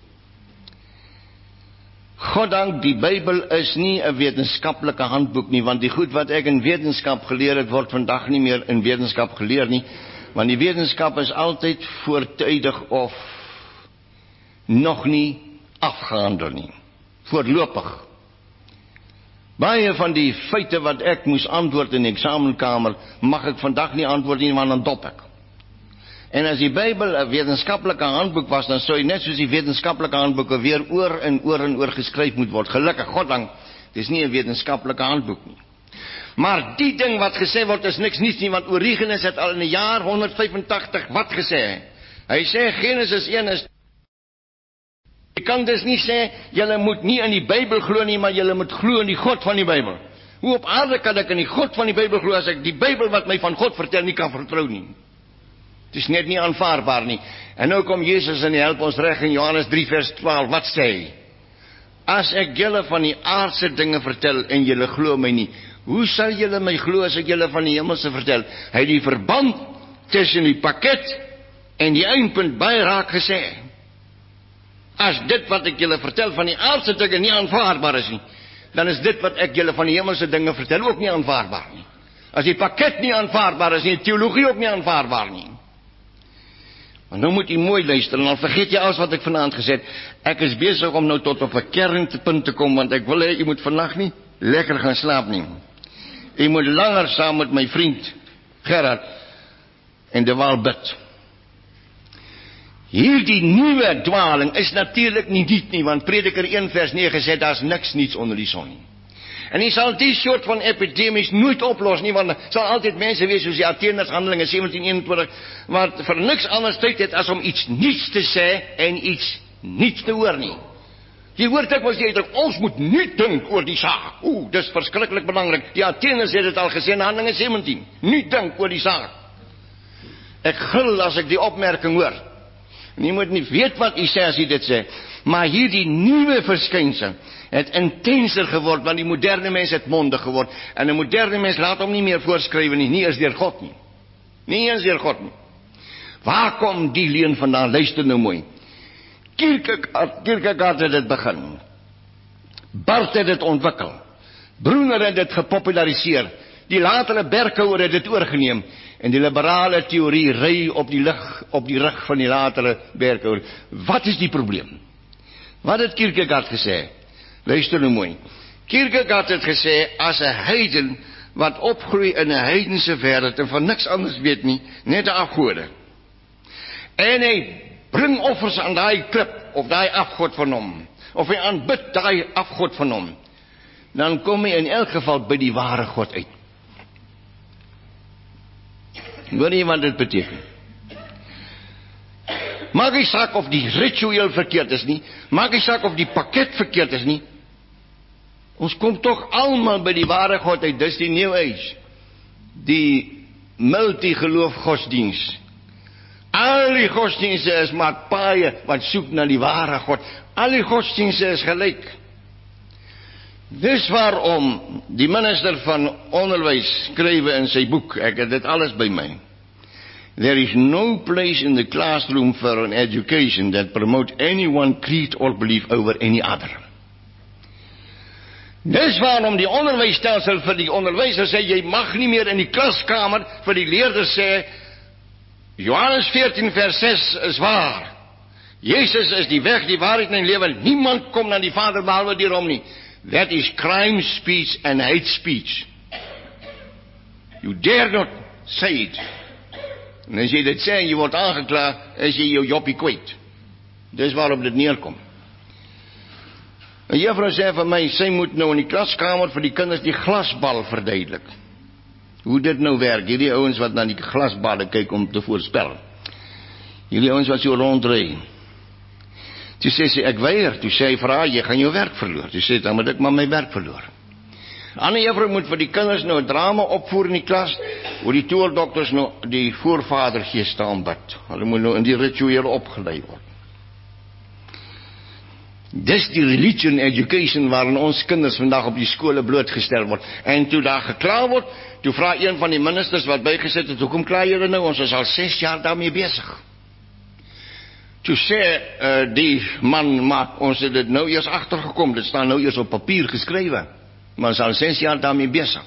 Goddank, die Bybel is nie 'n wetenskaplike handboek nie, want die goed wat ek in wetenskap geleer het, word vandag nie meer in wetenskap geleer nie, want die wetenskap is altyd voortydig of nog nie afgehandel nie, voorlopig. Baie van die feite wat ek moes antwoord in die eksamenkamer, mag ek vandag nie antwoord nie, want dan dop ek. En as die Bybel 'n wetenskaplike handboek was, dan sou hy net soos die wetenskaplike handboeke weer oor en oor en oor geskryf moet word. Gelukkig, goddank, dis nie 'n wetenskaplike handboek nie. Maar die ding wat gesê word is niks niets nie, want Origenes het al in die jaar honderdvyfentagtig wat gesê? Hy sê Genesis een is... Jy kan dus nie sê, julle moet nie in die Bybel glo nie, maar julle moet glo in die God van die Bybel. Hoe op aarde kan ek in die God van die Bybel glo as ek die Bybel wat my van God vertel nie kan vertrou nie? Het is net nie aanvaarbaar nie. En nou kom Jesus en hy help ons reg in Johannes drie vers twaalf. Wat sê hy? As ek julle van die aardse dinge vertel en julle glo my nie, hoe sal julle my glo as ek julle van die hemelse vertel? Hy het die verband tussen die pakket en die eindpunt baie raak gesê. As dit wat ek julle vertel van die aardse dinge nie aanvaarbaar is nie, dan is dit wat ek julle van die hemelse dinge vertel ook nie aanvaarbaar nie. As die pakket nie aanvaarbaar is nie, die teologie ook nie aanvaarbaar nie. Maar nou moet jy mooi luister, en dan vergeet jy alles wat ek vanaand gesê het. Ek is besig om nou tot op 'n kernpunt te kom, want ek wil hê jy moet vandag nie lekker gaan slaap nie. Jy moet langer saam met my vriend Gerard en de Waal bid. Hierdie nuwe dwaling is natuurlijk nie diep nie, want Prediker een vers negen sê, daar is niks niets onder die son nie. En hy sal die soort van epidemies nooit oplos nie, want sal altyd mense wees soos die Atheners, Handelinge sewentien eenentwintig, wat vir niks anders tyd het as om iets niets te sê en iets niets te hoor nie. Jy hoor dikwels jy druk, ons moet nie dink oor die saak. Oeh, dis verskriklik belangrik. Die Atheners het dit al gesê in Handelinge sewentien. Nie dink oor die saak. Ek gil as ek die opmerking hoor. En jy moet nie weet wat hy sê as hy dit sê. Maar hier die nuwe verskynsel het intenser geword, want die moderne mens het mondig geword. En die moderne mens laat hom nie meer voorskrywe nie, nie eens deur God nie. Nie eens deur God nie. Waar kom die leuen vandaan? Luister nou mooi. Kierkegaard, Kierkegaard het dit begin. Barth het dit ontwikkel. Brunner het dit gepopulariseer. Die latere Berkhouwer het dit oorgeneem. En die liberale theorie ry op die lig, op die rug van die latere Berkhouwer. Wat is die probleem? Wat het Kierkegaard gesê? Luister nou mooi. Kierkegaard het gesê, as 'n heiden wat opgroei in 'n heidense wêreld en van niks anders weet nie, net 'n afgode. En hy bring offers aan daai klip of daai afgod van hom, of hy aanbid daai afgod van hom, dan kom hy in elk geval by die ware God uit. Hoor jy wat dit beteken? Maak nie saak of die ritueel verkeerd is nie, maak nie saak of die pakket verkeerd is nie, ons kom toch almal by die ware God uit. Dis die New Age, die multigeloof godsdienst. Al die godsdienste is maar paaie wat soek na die ware God. Al die godsdienste is gelyk. Dis waarom die minister van onderwys skrywe in sy boek, ek het dit alles by my, there is no place in the classroom for an education that promote any one creed or belief over any other. Dis waarom die onderwysstelsel vir die onderwyser sê, jy mag nie meer in die klaskamer vir die leerders sê, Johannes veertien vers ses is waar. Jezus is die weg, die waarheid en die lewe. Niemand kom na die Vader behalwe deur hom nie. That is crime speech and hate speech. You dare not say it. En as jy dit sê en jy word aangekla, is jy jou joppie kwyt. Dis waarop dit neerkom. En juffrou sê vir my, sy moet nou in die klaskamer vir die kinders die glasbal verduidelik. Hoe dit nou werk, hierdie ouens wat na die glasballe kyk om te voorspel. Hierdie ouens wat so rondry. Toe sê sy, ek weier. Toe sê hy vir haar, jy gaan jou werk verloor. Toe sê hy, dan moet ek maar my werk verloor. Ander juffrou moet vir die kinders nou 'n drama opvoer in die klas, hoe die toordokters nou die voorvader geeste aanbid. Hulle moet nou in die ritueel opgelei word. Dis die religion education waarin ons kinders vandag op die skole blootgestel word. En toe daar gekla word, toe vra een van die ministers wat bygesit het, hoekom kla julle nou? Ons is al ses jaar daarmee besig. Toe sê uh, die man, maar ons het dit nou eers agtergekom, dit staan nou eers op papier geskrywe, maar ons is al ses jaar daarmee besig.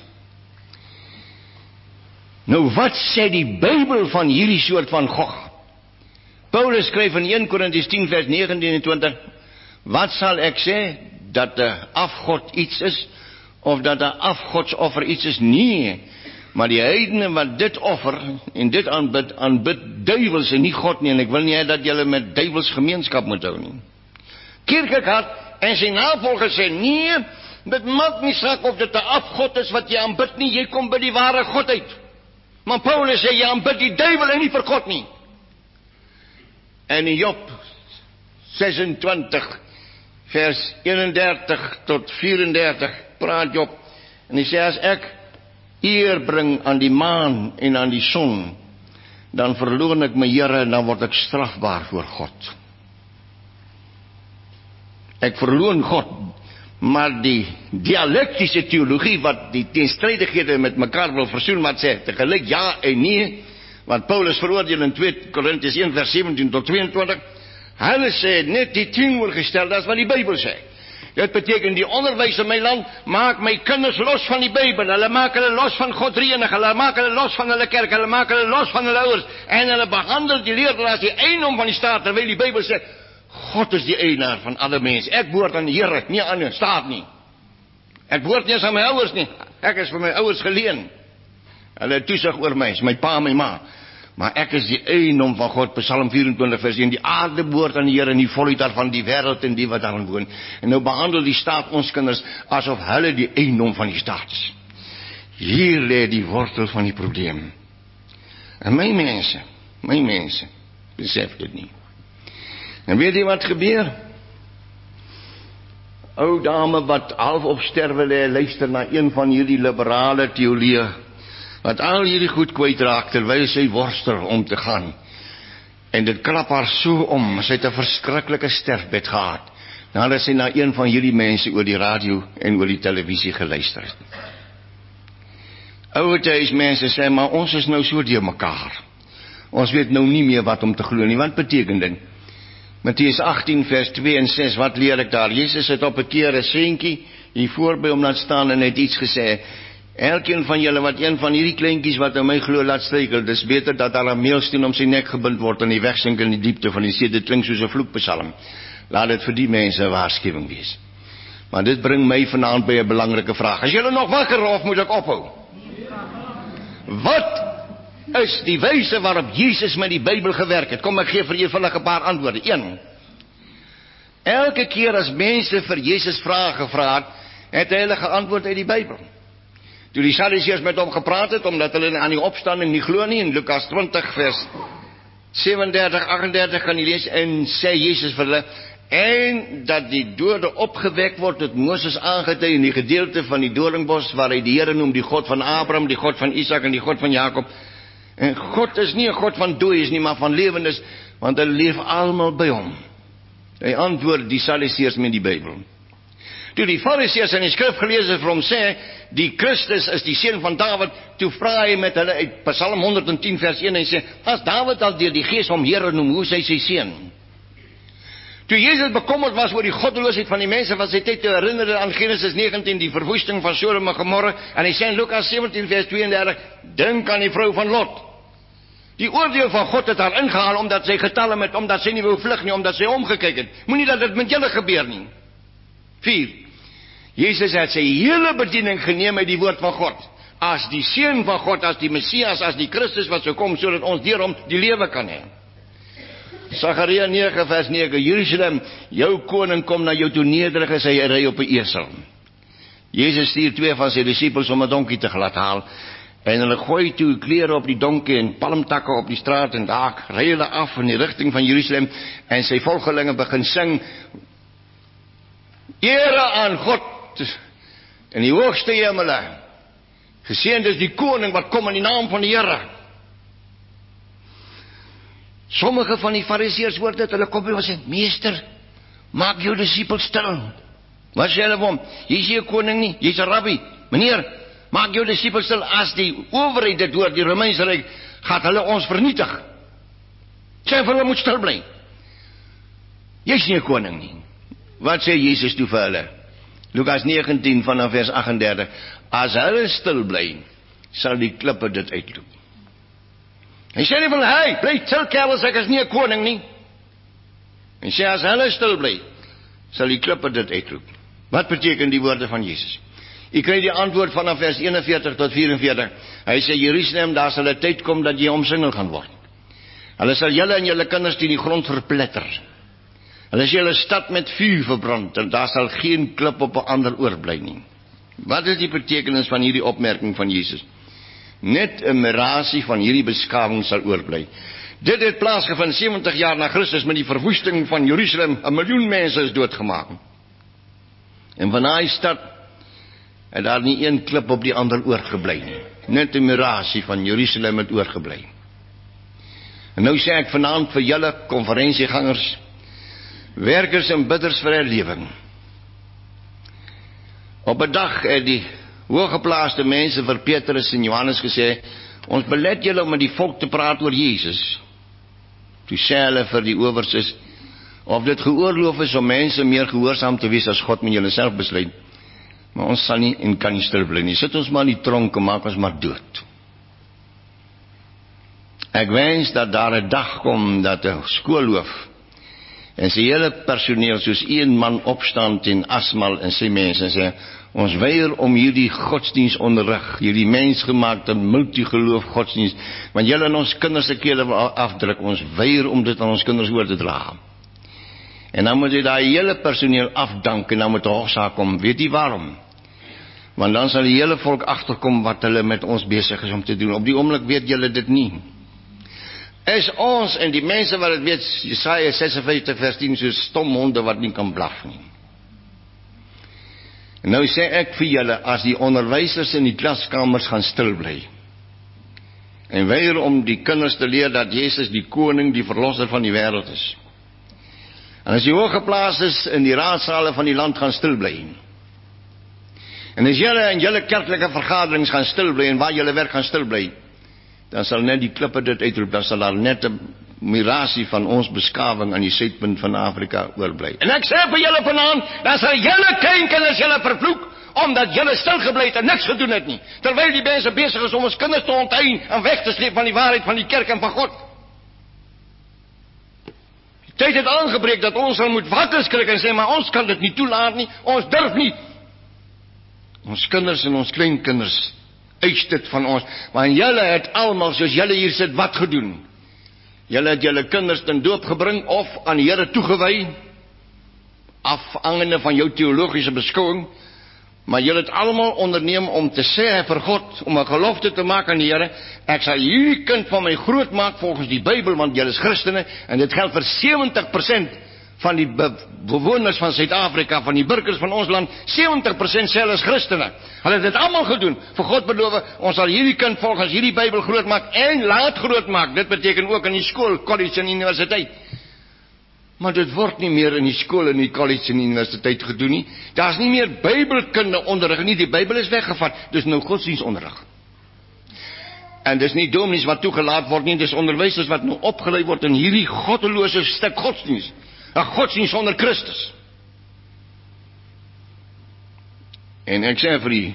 Nou wat sê die Bybel van hierdie soort van gog? Paulus skryf in een Korintiërs tien vers negentien en twintig, wat sal ek sê, dat 'n afgod iets is, of dat 'n afgodsoffer iets is? Nee, maar die heidene wat dit offer, en dit aanbid, aanbid duivels en nie God nie, en ek wil nie hê dat julle met duivels gemeenskap moet hou nie. Kierkegaard en sy navolgers sê, nee, dit maak nie saak of dit 'n afgod is wat jy aanbid nie, jy kom by die ware God uit. Maar Paulus sê, jy aanbid die duivel en nie vir God nie. En in Job sesentwintig vers eenendertig tot vierendertig praat Job, en hy sê, as ek eer bring aan die maan en aan die son, dan verloon ek my Here en dan word ek strafbaar voor God. Ek verloon God, maar die dialektiese teologie wat die teenstrydighede met mekaar wil versoen, wat sê tegelyk ja en nee, wat Paulus veroordeel in twee Korintiërs een vers sewentien tot tweeëntwintig, hulle sê net die teenoorgestelde as wat die Bybel sê. Dit beteken die onderwys in my land maak my kinders los van die Bybel, hulle maak hulle los van God drieënig, hulle maak hulle los van hulle kerk, hulle maak hulle los van hulle ouers, en hulle behandel die leerder as die eiendom van die staat, terwyl die Bybel sê, God is die eienaar van alle mense, ek behoort aan die Here, nie aan die staat nie. Ek behoort nie eens aan my ouers nie, ek is vir my ouers geleen. Hulle toesig oor my, is my pa en my ma. Maar ek is die eiendom van God, Psalm vyf-en-twintig vers een, die aarde behoort aan die Here en die volheid daarvan, die wêreld en die wat daarin woon. En nou behandel die staat ons kinders asof hulle die eiendom van die staat is. Hier lê die wortel van die probleem. En my mense, my mense, besef dit nie. En weet jy wat gebeur? Ou dame wat half op sterwe lê, luister na een van hierdie liberale teorieë, wat al hierdie goed kwytraak terwyl sy worstel om te gaan. En dit krap haar so om, sy het 'n verskriklike sterfbed gehad, nadat sy na een van hierdie mense oor die radio en oor die televisie geluister het. Ouertijdsmense sê, maar ons is nou so deur mekaar. Ons weet nou nie meer wat om te glo nie. Wat beteken dit? Matteus agtien vers twee en ses, wat leer ek daar? Jesus het op 'n keer 'n seentjie hier voorby hom laat staan en het iets gesê. Elkeen van julle wat een van hierdie kleintjies wat aan my glo laat struikel, dis beter dat daar 'n meelsteen om sy nek gebind word en hy wegsink in die diepte van die see. Dit klink soos 'n vloekpsalm. Laat dit vir die mense 'n waarskuwing wees. Maar dit bring my vanaand by 'n belangrike vraag. Is julle nog wakker of moet ek ophou? Wat is die wyse waarop Jesus met die Bybel gewerk het? Kom, ek gee vir julle vinnig 'n paar antwoorde. een. Elke keer as mense vir Jesus vrae gevra het, het hy hulle geantwoord uit die Bybel. Toe die Sadduseërs met hom gepraat het, omdat hulle aan die opstanding nie glo nie, in Lukas twintig vers sewendertig, agtendertig kan jy lees, en sê Jesus vir hulle, en dat die dode opgewek word, het Moses aangetui in die gedeelte van die doringbos, waar hy die Here noem, die God van Abraham, die God van Isak en die God van Jakob. En God is nie 'n God van dooies nie, maar van lewendes, want hulle leef almal by hom. Hy antwoord die Sadduseërs met die Bybel. Toe die Fariseërs in die skrifgeleerders vir hom sê, die Christus is die seun van Dawid, toe vra hy met hulle uit Psalm honderdtien vers een en sê, as Dawid al deur die Gees hom Here noem, hoe is hy sy seun? Toe Jesus bekommerd was oor die goddeloosheid van die mense van sy tyd, te herinner aan Genesis negentien, die verwoesting van Sodom en Gomorra, en hy sê in Lukas sewentien vers tweeëndertig, dink aan die vrou van Lot. Die oordeel van God het haar ingehaal, omdat sy getalm het, omdat sy nie wou vlug nie, omdat sy omgekyk het. Moenie dat dit met julle gebeur nie. vier. Jesus het sy hele bediening geneem uit die woord van God, as die seun van God, as die Messias, as die Christus wat sou kom, sodat ons deur hom die lewe kan hê. Sagaria nege vers nege, Jerusalem, jou koning kom na jou toe, nederig is hy ry op 'n esel. Jesus stuur twee van sy disippels om 'n donkie te laat haal, en hulle gooi toe klere op die donkie en palmtakke op die straat, en daar ry hulle af in die rigting van Jerusalem, en sy volgelinge begin sing, ere aan God in die hoogste hemele, geseënd is die koning wat kom in die naam van die Here. Sommige van die Fariseërs hoor dit, hulle kom by hom en sê, meester, maak jou disippels stil. Wat sê hulle vir hom? Jy's nie 'n koning nie, jy's 'n rabbi. Meneer, maak jou disippels stil, as die owerheid dit hoor, die Romeinse ryk, gaan hulle ons vernietig. Sê vir hulle moet stil bly. Jy's nie 'n koning nie. Wat sê Jesus toe vir hulle? Lukas negentien vanaf vers agtendertig, as hulle stil bly, sal die klippe dit uitloop. Hy sê nie van, hey, bly stil kerels, ek is nie 'n koning nie. Hy sê, as hulle stil bly, sal die klippe dit uitroep. Wat beteken die woorde van Jesus? U kry die antwoord vanaf vers eenenveertig tot vyf-en-veertig. Hy sê, Jerusalem, daar sal 'n tyd kom dat jy omsingel gaan word. Hulle sal julle en julle kinders teen die grond verpletter. Hulle sal julle stad met vuur verbrand, en daar sal geen klip op 'n ander oorbly nie. Wat is die betekenis van hierdie opmerking van Jesus? Net 'n mirasie van hierdie beskawing sal oorbly. Dit het plaasgevind sewentig jaar na Christus met die verwoesting van Jerusalem. 'n Miljoen mense is doodgemaak. En van daai stad het daar nie een klip op die ander oorgebly nie. Net 'n mirasie van Jerusalem het oorgebly. En nou sê ek vanaand vir julle konferensiegangers, werkers en bidders vir herlewing. Op 'n dag het die hooggeplaaste mense vir Petrus en Johannes gesê, ons belet julle om met die volk te praat oor Jesus. Toe sê hulle vir die owerses, of dit geoorloof is om mense meer gehoorsaam te wees as God met julle self besluit, maar ons sal nie en kan nie stil bly nie. Sit ons maar in die tronk en maak ons maar dood. Ek wens dat daar 'n dag kom dat 'n skoolhoof En sy hele personeel soos een man opstaan teen Asmal en sy mense en sê, ons weier om hierdie godsdienstonderrig, hierdie mensgemaakte multigeloof godsdienst, want julle in ons kinders se kele afdruk, ons weier om dit aan ons kinders oor te dra. En dan moet jy daai hele personeel afdank en dan moet 'n hofsaak kom. Weet jy waarom? Want dan sal die hele volk agterkom wat hulle met ons besig is om te doen. Op die oomblik weet julle dit nie. Is ons en die mense wat dit weet, Jesaja ses en vyftig vers tien, so stom honde wat nie kan blaf nie. En nou sê ek vir julle, as die onderwysers in die klaskamers gaan stil bly en weier om die kinders te leer dat Jesus die koning, die verlosser van die wêreld is, en as die hooggeplaastes in die raadsale van die land gaan stil bly, en as julle in julle kerklike vergaderings gaan stil bly en waar julle werk gaan stil bly, dan sal net die klippe dit uitroep, dan sal daar net 'n mirasie van ons beskawing aan die suidpunt van Afrika oorbly. En ek sê vir julle vanaand, dan sal julle kleinkinders julle vervloek, omdat julle stil gebly het en niks gedoen het nie, terwyl die mense besig is om ons kinders te onteien en weg te sleep van die waarheid van die kerk en van God. Die tyd het aangebreek dat ons sal moet wakker skrik en sê, maar ons kan dit nie toelaat nie, ons durf nie. Ons kinders en ons kleinkinders eis dit van ons, maar julle het almal, soos julle hier sit, wat gedoen? Julle het julle kinders ten doop gebring, of aan die Here toegewy, afhangende van jou teologiese beskouing, maar julle het almal onderneem om te sê vir God, om 'n gelofte te maak aan die Here, ek sal hierdie kind van my groot maak volgens die Bybel, want julle is Christene, en dit geld vir sewentig persent van die be bewoners van Suid-Afrika, van die burgers van ons land, sewentig persent selfs Christene. Hulle het dit almal gedoen, vir God beloof, ons sal hierdie kind volgens hierdie Bybel groot maak, en laat groot maak, dit beteken ook in die skool, college en universiteit. Maar dit word nie meer in die skool en die college en die universiteit gedoen nie, daar is nie meer Bybelkunde onderrig nie, die Bybel is weggevat, dis nou godsdienstonderrig. En dis nie dominees wat toegelaat word nie, dis onderwysers wat nou opgelei word in hierdie goddelose stuk godsdienst, 'n godsdienst sonder Christus. En ek sê vir u,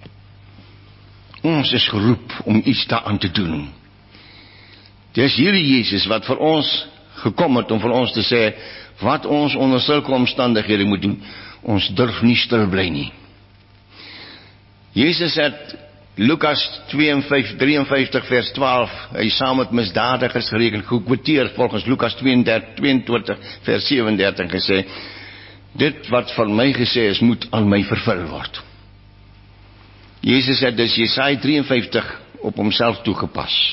ons is geroep om iets daaraan te doen. Dis hierdie Jesus wat vir ons gekom het om vir ons te sê, wat ons onder sulke omstandighede moet doen, ons durf nie stil bly nie. Jesus het Lukas drieënvyftig vers twaalf, hy saam met misdadigers gereken, gekwoteer volgens Lukas tweeëntwintig vers sewendertig gesê, dit wat van my gesê is, moet aan my vervul word. Jesus het dus Jesaja drieënvyftig op homself toegepas.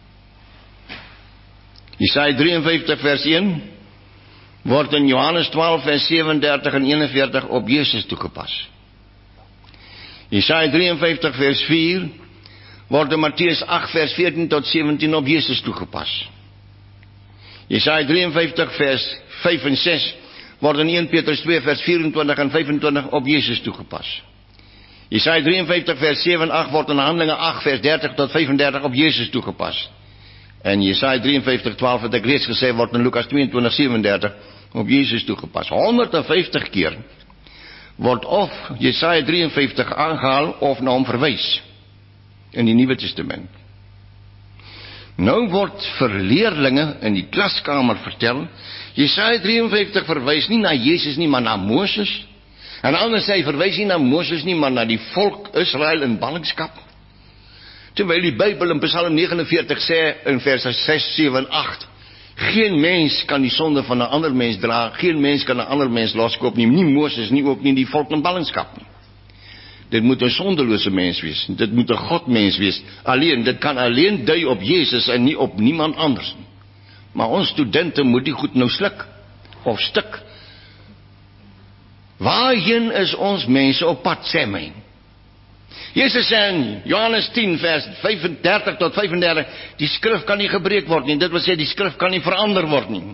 Jesaja drieënvyftig vers een word in Johannes twaalf vers sewendertig en eenenveertig op Jesus toegepas. Jesaja drieënvyftig vers vier word in Matteus agt vers veertien tot sewentien op Jesus toegepas. Jesaja drieënvyftig vers vyf en ses word in Eerste Petrus twee vers vyfentwintig en vyfentwintig op Jesus toegepas. Jesaja drieënvyftig vers sewe en agt word in Handelinge agt vers dertig tot vyfendertig op Jesus toegepas. En Jesaja drieënvyftig twaalf het ek reeds gesê word in Lukas tweeëntwintig sewendertig op Jesus toegepas. honderdvyftig keer word of Jesaja drieënvyftig aangehaal of na hom verwys in die Nuwe Testament. Nou word vir leerlinge in die klaskamer vertel, Jesaja drieënvyftig verwys nie na Jesus nie, maar na Moses. En anders sê hy verwys nie na Moses nie, maar na die volk Israel in ballingskap. Terwyl die Bybel in Psalm negenenveertig sê in verse ses, sewe en agt, geen mens kan die sonde van 'n ander mens dra, geen mens kan 'n ander mens loskoop nie, nie Moses nie, ook nie die volk in ballingskap nie. Dit moet 'n sondelose mens wees, dit moet 'n Godmens wees, alleen, dit kan alleen dui op Jesus en nie op niemand anders nie. Maar ons studente moet die goed nou sluk, of stik. Waarheen is ons mense op pad, sê my? Jesus sê in Johannes tien vers vyfendertig tot vyfendertig, die skrif kan nie gebreek word nie, dit wil sê die skrif kan nie verander word nie.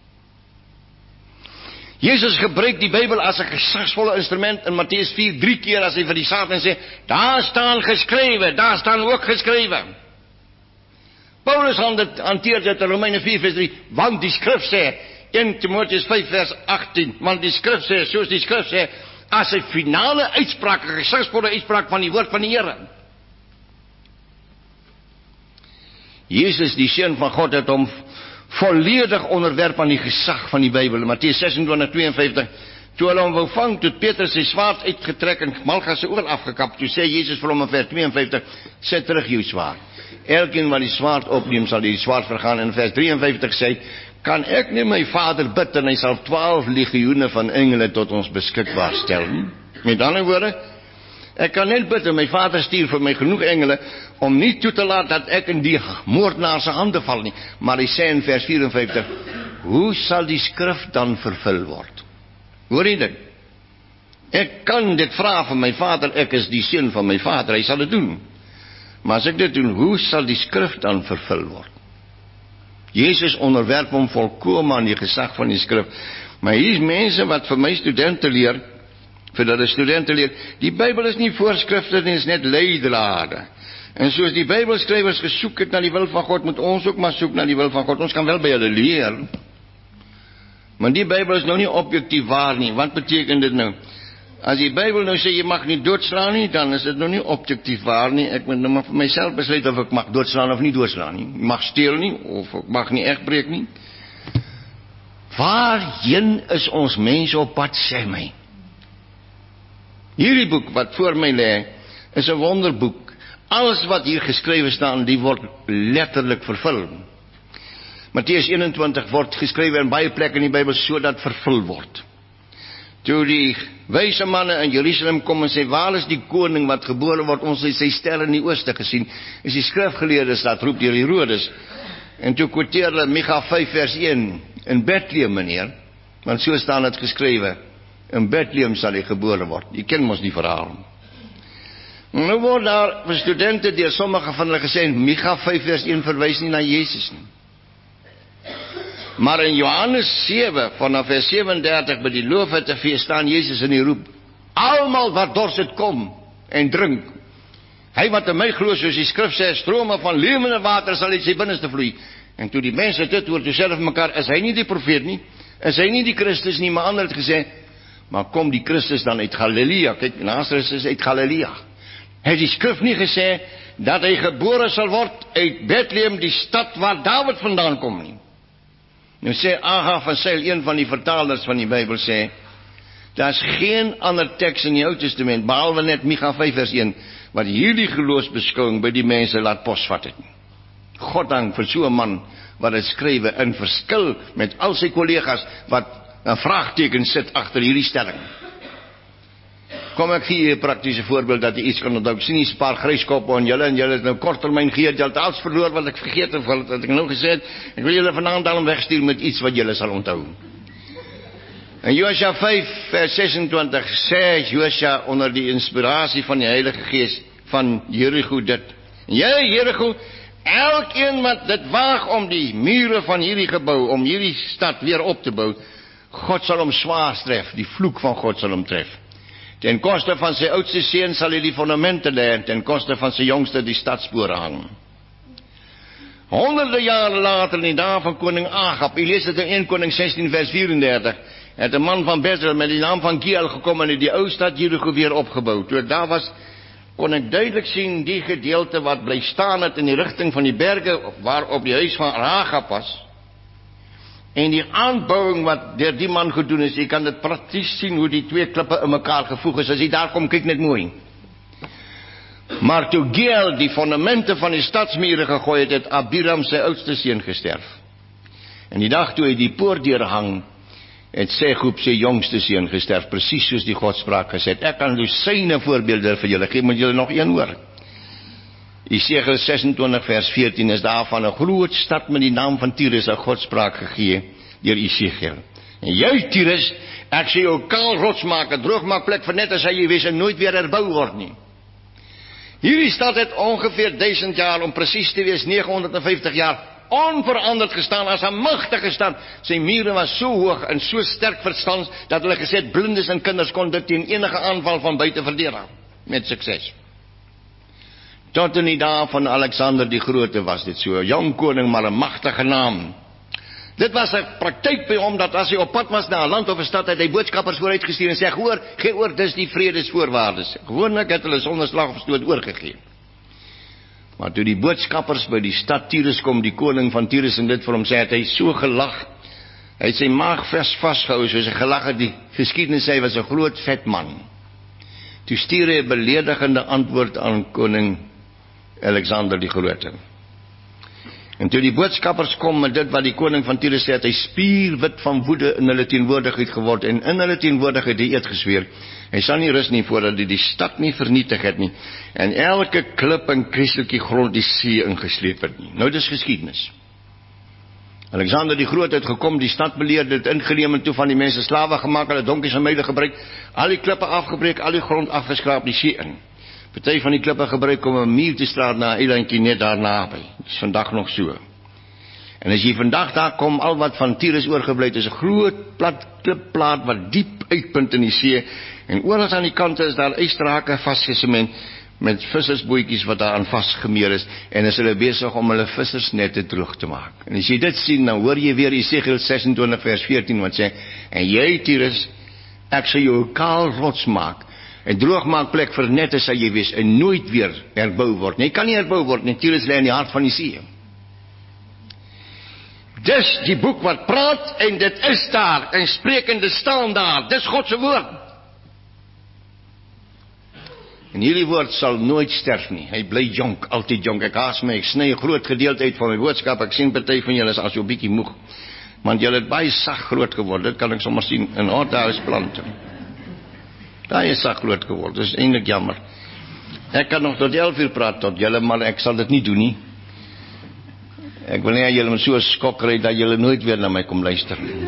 Jesus gebruik die Bybel as 'n gesagsvolle instrument in Matteus vier, drie keer as hy vir die Satan sê, daar staan geskrywe, daar staan ook geskrywe. Paulus hanteer dit in Romeine vier vers drie, want die skrif sê, Eerste Timoteus vyf vers agttien, want die skrif sê, soos die skrif sê, as 'n finale uitspraak, 'n gesagsvolle uitspraak van die woord van die Here. Jesus, die Seun van God, het hom volledig onderwerp aan die gesag van die Bybel. Matteus sesentwintig tweeënvyftig, toe hulle hom wou vang, toe het Petrus sy swaard uitgetrek en Malchus se oor afgekap. Toe sê Jesus vir hom in vers tweeënvyftig, sit terug jou swaard. Elkeen wat die swaard opneem, sal die swaard vergaan. En in vers drieënvyftig sê, kan ek nie my Vader bid en hy sal twaalf legioene van engele tot ons beskikbaar stel nie? Met ander woorde, ek kan net bid en my Vader stuur vir my genoeg engele om nie toe te laat dat ek in die moordenaar se hande val nie. Maar hy sê in vers vyfenvyftig, hoe sal die skrif dan vervul word? Hoor jy dit? Ek kan dit vra van my Vader, ek is die seun van my Vader, hy sal dit doen. Maar as ek dit doen, hoe sal die skrif dan vervul word? Jesus onderwerp hom volkome aan die gesag van die skrif. Maar hier is mense wat vir my studente leer, vir hulle studente leer, die Bybel is nie voorskrifte nie, is net leidrade. En soos die Bybelskrywers gesoek het na die wil van God, moet ons ook maar soek na die wil van God. Ons kan wel by hulle leer, maar die Bybel is nou nie objektief waar nie. Wat beteken dit nou? As die Bybel nou sê, jy mag nie doodslaan nie, dan is dit nou nie objektief waar nie. Ek moet nou maar vir myself besluit of ek mag doodslaan of nie doodslaan nie. Ek mag steel nie, of ek mag nie egbreek nie. Waarheen is ons mense op pad, sê my? Hierdie boek wat voor my lê, is 'n wonderboek. Alles wat hier geskrywe staan, die word letterlik vervul. Matteus eenentwintig word geskrywe in baie plekke in die Bybel sodat vervul word. Toe die wyse manne in Jerusalem kom en sê, waar is die koning wat gebore word? Ons het sy ster in die ooste gesien. Is die skrifgeleerdes dat roep deur Herodes. En toe quoteer hulle Micha vyf vers een, in Bethlehem, meneer, want so staan het geskrywe, in Bethlehem sal hy gebore word. Jy ken mos die verhaal. Nou word daar vir studente deur sommige van hulle gesê, Micha vyf vers een verwys nie na Jesus nie. Maar in Johannes sewe, vanaf vers sewendertig, by die Loofhuttefees staan Jesus in die roep, almal wat dors het, kom en drink. Hy wat in my glo, soos die skrif sê, strome van lewende water sal uit sy binneste vloei. En toe die mense dit hoor, toe sê hulle vir mekaar, is hy nie die profeet nie? Is hy nie die Christus nie? Maar ander het gesê, maar kom die Christus dan uit Galilea? Kyk, Nazareth is uit Galilea. Het die skrif nie gesê, dat hy gebore sal word uit Bethlehem, die stad waar Dawid vandaan kom nie? Nou sê Aga van Zyl, een van die vertalers van die Bybel, sê, daar is geen ander teks in die Ou Testament, behalwe net Micha vyf vers een, wat hierdie geloofsbeskouing by die mense laat posvat het. God dank vir so 'n man, wat het skrywe in verskil met al sy kollegas, wat 'n vraagteken sit agter hierdie stelling. Kom ek gee 'n praktiese voorbeeld, dat jy iets kan onthou. Ek sien die paar gryskoppe aan julle, en julle het nou korttermyn gee, julle het alles verloor wat ek vergeet het, wat ek nou gesê het. Ek wil julle vanaand al wegstuur met iets wat julle sal onthou. In Josua vyf vers sesentwintig sê Josua onder die inspirasie van die Heilige Gees van Jericho dit: jy Jericho, elkeen wat dit waag om die mure van hierdie gebou, om hierdie stad weer op te bou, God sal hom swaar tref, die vloek van God sal hom tref. Ten koste van sy oudste seun sal hy die fondamente lê, ten koste van sy jongste die stadspore hang. Honderde jare later, in die dae van koning Agab, u lees dit in eerste Koning sestien vers vierendertig, het 'n man van Bethel met die naam van Giel gekom en het die ou stad Jericho weer opgebou. Toe ek daar was, kon ek duidelik sien die gedeelte wat bly staan het in die rigting van die berge, waarop die huis van Agab was. En die aanbouing wat deur die man gedoen is, jy kan dit prakties sien hoe die twee klippe in mekaar gevoeg is. As jy daar kom, kyk net mooi. Maar toe Giel die fondamente van die stadsmure gegooi het, het Abiram sy oudste seun gesterf. En die dag toe hy die poortdeur hang, het Segub sy jongste seun gesterf, presies soos die Godspraak gesê het. Ek kan dosyne voorbeelde vir julle gee, moet julle nog een hoor. Jesegiel sesentwintig vers veertien is daar van 'n groot stad met die naam van Tyrus 'n Godspraak gegee deur Jesegiel. En jy Tyrus, ek sê jou kaal rots maak, 'n droogmaakplek vir net as hy wees en nooit weer herbou word nie. Hierdie stad het ongeveer duisend jaar, om presies te wees negenhonderdvyftig jaar, onveranderd gestaan as 'n magtige stad. Sy mure was so hoog en so sterk verstans, dat hulle gesê het, blindes en kinders kon dit teen enige aanval van buite verdedig, met sukses. Tot in die dae van Alexander die Grote was dit so, 'n jong koning, maar 'n magtige naam. Dit was 'n praktyk by hom, dat as hy op pad was na 'n land of 'n stad, het hy boodskappers vooruitgestuur en sê, hoor, gee oor, dis die vredesvoorwaardes. Gewoonlik het hulle sonder slag of stoot oorgegee. Maar toe die boodskappers by die stad Tyrus kom, die koning van Tyrus en dit vir hom sê, het hy so gelag. Hy het sy maag vers vastgehou, soos hy gelag het. Die geskiedenis sê, hy was 'n groot vet man. Toe stuur hy 'n beledigende antwoord aan koning Alexander die Grote. En toe die boodskappers kom met dit wat die koning van Tyrus sê, het hy spierwit van woede in hulle teenwoordigheid geword, en in hulle teenwoordigheid die eed gesweer. Hy sal nie rus nie voordat hy die stad nie vernietig het nie, en elke klip en krieseltjie grond die see ingesleep het nie. Nou dis geskiedenis. Alexander die Groot het gekom, die stad beleer, dit ingeneem en toe van die mense slawe gemaak, hulle donkies en meile gebruik, al die klippe afgebreek, al die grond afgeskraap die see in. Party van die klippe gebruik om 'n muur te straat na 'n eilandjie net daar naby. Dit is vandag nog so. En as jy vandag daar kom, al wat van Tyrus oorgebly het, is 'n groot plat klipplaat wat diep uitpunt in die see, en oral aan die kante is daar ysterhake vasgesement met vissersbootjies wat daar aan vasgemeer is, en is hulle besig om hulle vissersnette droog te maak. En as jy dit sien, dan hoor jy weer Esegiel sesentwintig vers veertien wat sê, en jy Tyrus, ek sal jou 'n kaal rots maak, en droogmaakplek vir nette sal jy wees, en nooit weer herbou word. Nee, kan nie herbou word nie, Tyrus lê in die hart van die see. Dis die boek wat praat, en dit is daar, en sprekende staan daar, dis God se woord. En hierdie woord sal nooit sterf nie, hy bly jonk, altyd jonk. Ek haas my, ek sny 'n groot gedeelte uit van my boodskap, ek sien party van julle is as so 'n bietjie moeg, want julle het baie sag groot geword, dit kan ek sommer sien, in hart daar is plante. Daar is sag groot geword, dit is eintlik jammer. Ek kan nog tot elf uur praat tot julle, maar ek sal dit nie doen nie. Ek wil nie aan julle met so 'n skok kry dat julle nooit weer na my kom luister nie.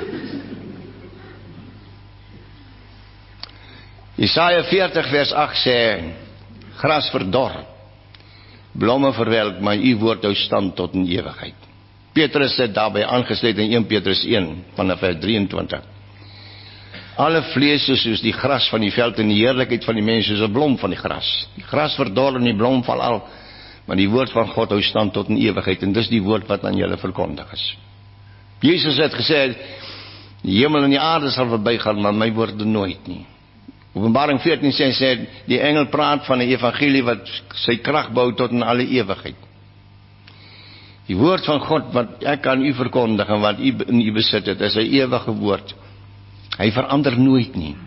Jesaja veertig vers agt sê, gras verdor, blomme verwelk, maar u woord hou stand tot in ewigheid. Petrus het daarbij aangesluit in een Petrus een vanaf vers drieëntwintig. Alle vlees is soos die gras van die veld, en die heerlikheid van die mens soos 'n blom van die gras. Die gras verdor en die blom val al, maar die woord van God hou stand tot in ewigheid, en dis die woord wat aan julle verkondig is. Jesus het gesê, die hemel en die aarde sal verbygaan, maar my woorde nooit nie. Openbaring veertien sê, sê die engel praat van 'n evangelie wat sy krag bou tot in alle ewigheid. Die woord van God wat ek aan u verkondig en wat u in u besit het, is 'n ewige woord. Hy verander nooit nie.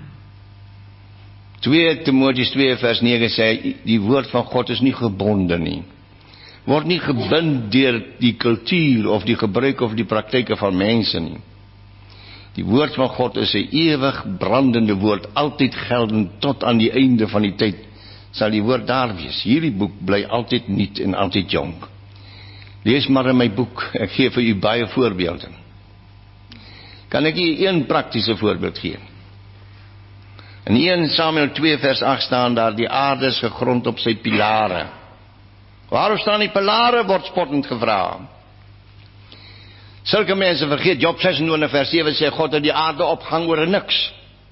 twee Timoteus twee vers nege sê, die woord van God is nie gebonde nie. Word nie gebind deur die kultuur of die gebruik of die praktyke van mense nie. Die woord van God is 'n ewig brandende woord, altyd geldend tot aan die einde van die tyd, sal die woord daar wees. Hierdie boek bly altyd nuut en altyd jonk. Lees maar in my boek, ek gee vir u baie voorbeelde. Kan ek u een praktiese voorbeeld gee? In een Samuel twee vers agt staan daar, die aarde is gegrond op sy pilare. Waarom staan die pilare, word spottend gevra. Sulke mense vergeet, Job sesentwintig vers sewe sê, God het die aarde opgehang oor niks.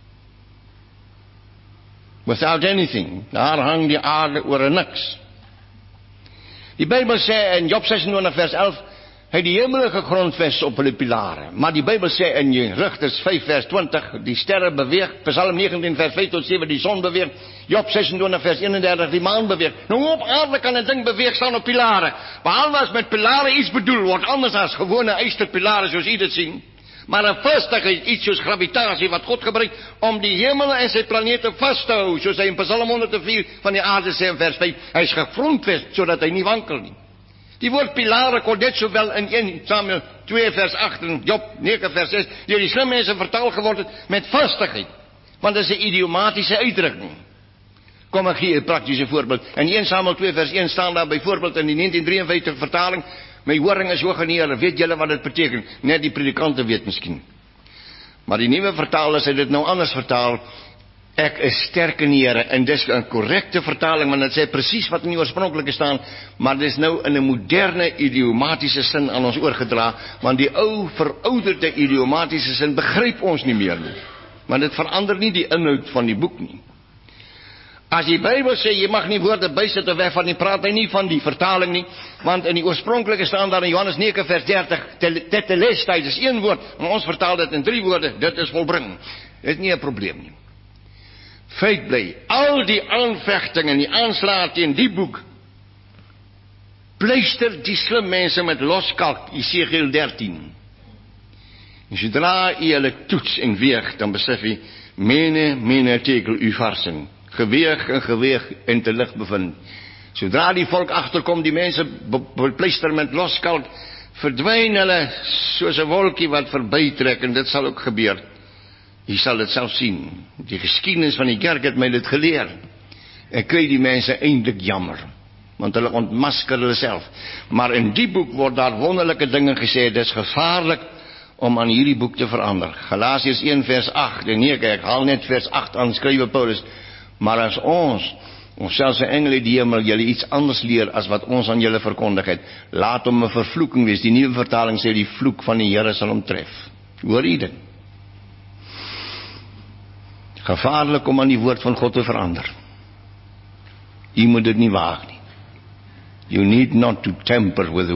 Without anything, daar hang die aarde oor niks. Die Bybel sê in Job sesentwintig vers elf, hy het die hemel gegrondves op hulle pilare. Maar die Bybel sê in Rigters vyf vers twintig, die sterre beweeg, Psalm negentien vers vyf tot sewe, die son beweeg, Job sesentwintig vers eenendertig, die maan beweeg. Nou op aarde kan 'n ding beweeg staan op pilare. Behalwe as met pilare iets bedoel word, anders as gewone ysterpilare soos u dit sien. Maar 'n vastigheid, iets soos gravitasie wat God gebruik om die hemel en sy planete vas te hou, soos hy in Psalm honderd vier van die aarde sê in vers vyf, hy is gegrondves sodat hy nie wankel nie. Die woord pilare kon net sowel in een Samuel twee vers agt en Job nege vers ses deur die slim mense vertaal geword het met vastigheid, want dit is 'n idiomatiese uitdrukking. Kom ek gee 'n praktiese voorbeeld. In een Samuel twee vers een staan daar byvoorbeeld in die negentien drieënvyftig vertaling, my horing is hoog in die Here. Weet julle wat dit beteken? Net die predikante weet miskien. Maar die nuwe vertalers het dit nou anders vertaal. Ek is sterk in die Here, en dis 'n korrekte vertaling, want dit sê presies wat in die oorspronklike staan, maar dis nou in 'n moderne idiomatiese sin aan ons oorgedra, want die ou verouderde idiomatiese sin begryp ons nie meer nie. Want dit verander nie die inhoud van die boek nie. As die Bybel sê jy mag nie woorde bysit of weg van nie, praat hy nie van die vertaling nie, want in die oorspronklike staan daar in Johannes nege vers dertig, tetelestai, dis een woord, maar ons vertaal dit in drie woorde, dit is volbring. Dit is nie 'n probleem nie. Feit bly, al die aanvegting en die aanslae teen die boek Pleister die slim mense met loskalk, Esegiel dertien. En sodra jy hulle toets en weeg, dan besef jy, mene, mene tekel u varsen, geweeg en geweeg en te lig bevind. Sodra die volk agterkom, die mense bepleister met loskalk, verdwyn hulle soos 'n wolkie wat verbytrek, en dit sal ook gebeur. Jy sal dit self sien. Die geskiedenis van die kerk het my dit geleer. Ek kry die mense eintlik jammer, want hulle ontmasker hulle self. Maar in die boek word daar wonderlike dinge gesê. Dit is gevaarlik om aan hierdie boek te verander. Galasiërs een vers agt, en nee, ek haal net vers agt aan, skrywe Paulus, maar as ons, ons selfs die engele die hemel, julle iets anders leer as wat ons aan julle verkondig het, laat hom 'n vervloeking wees. Die nuwe vertaling sê die vloek van die Here sal hom tref. Hoor jy dit? Gevaarlik om aan die woord van God te verander. Jy moet dit nie waag nie. You need not to tamper with the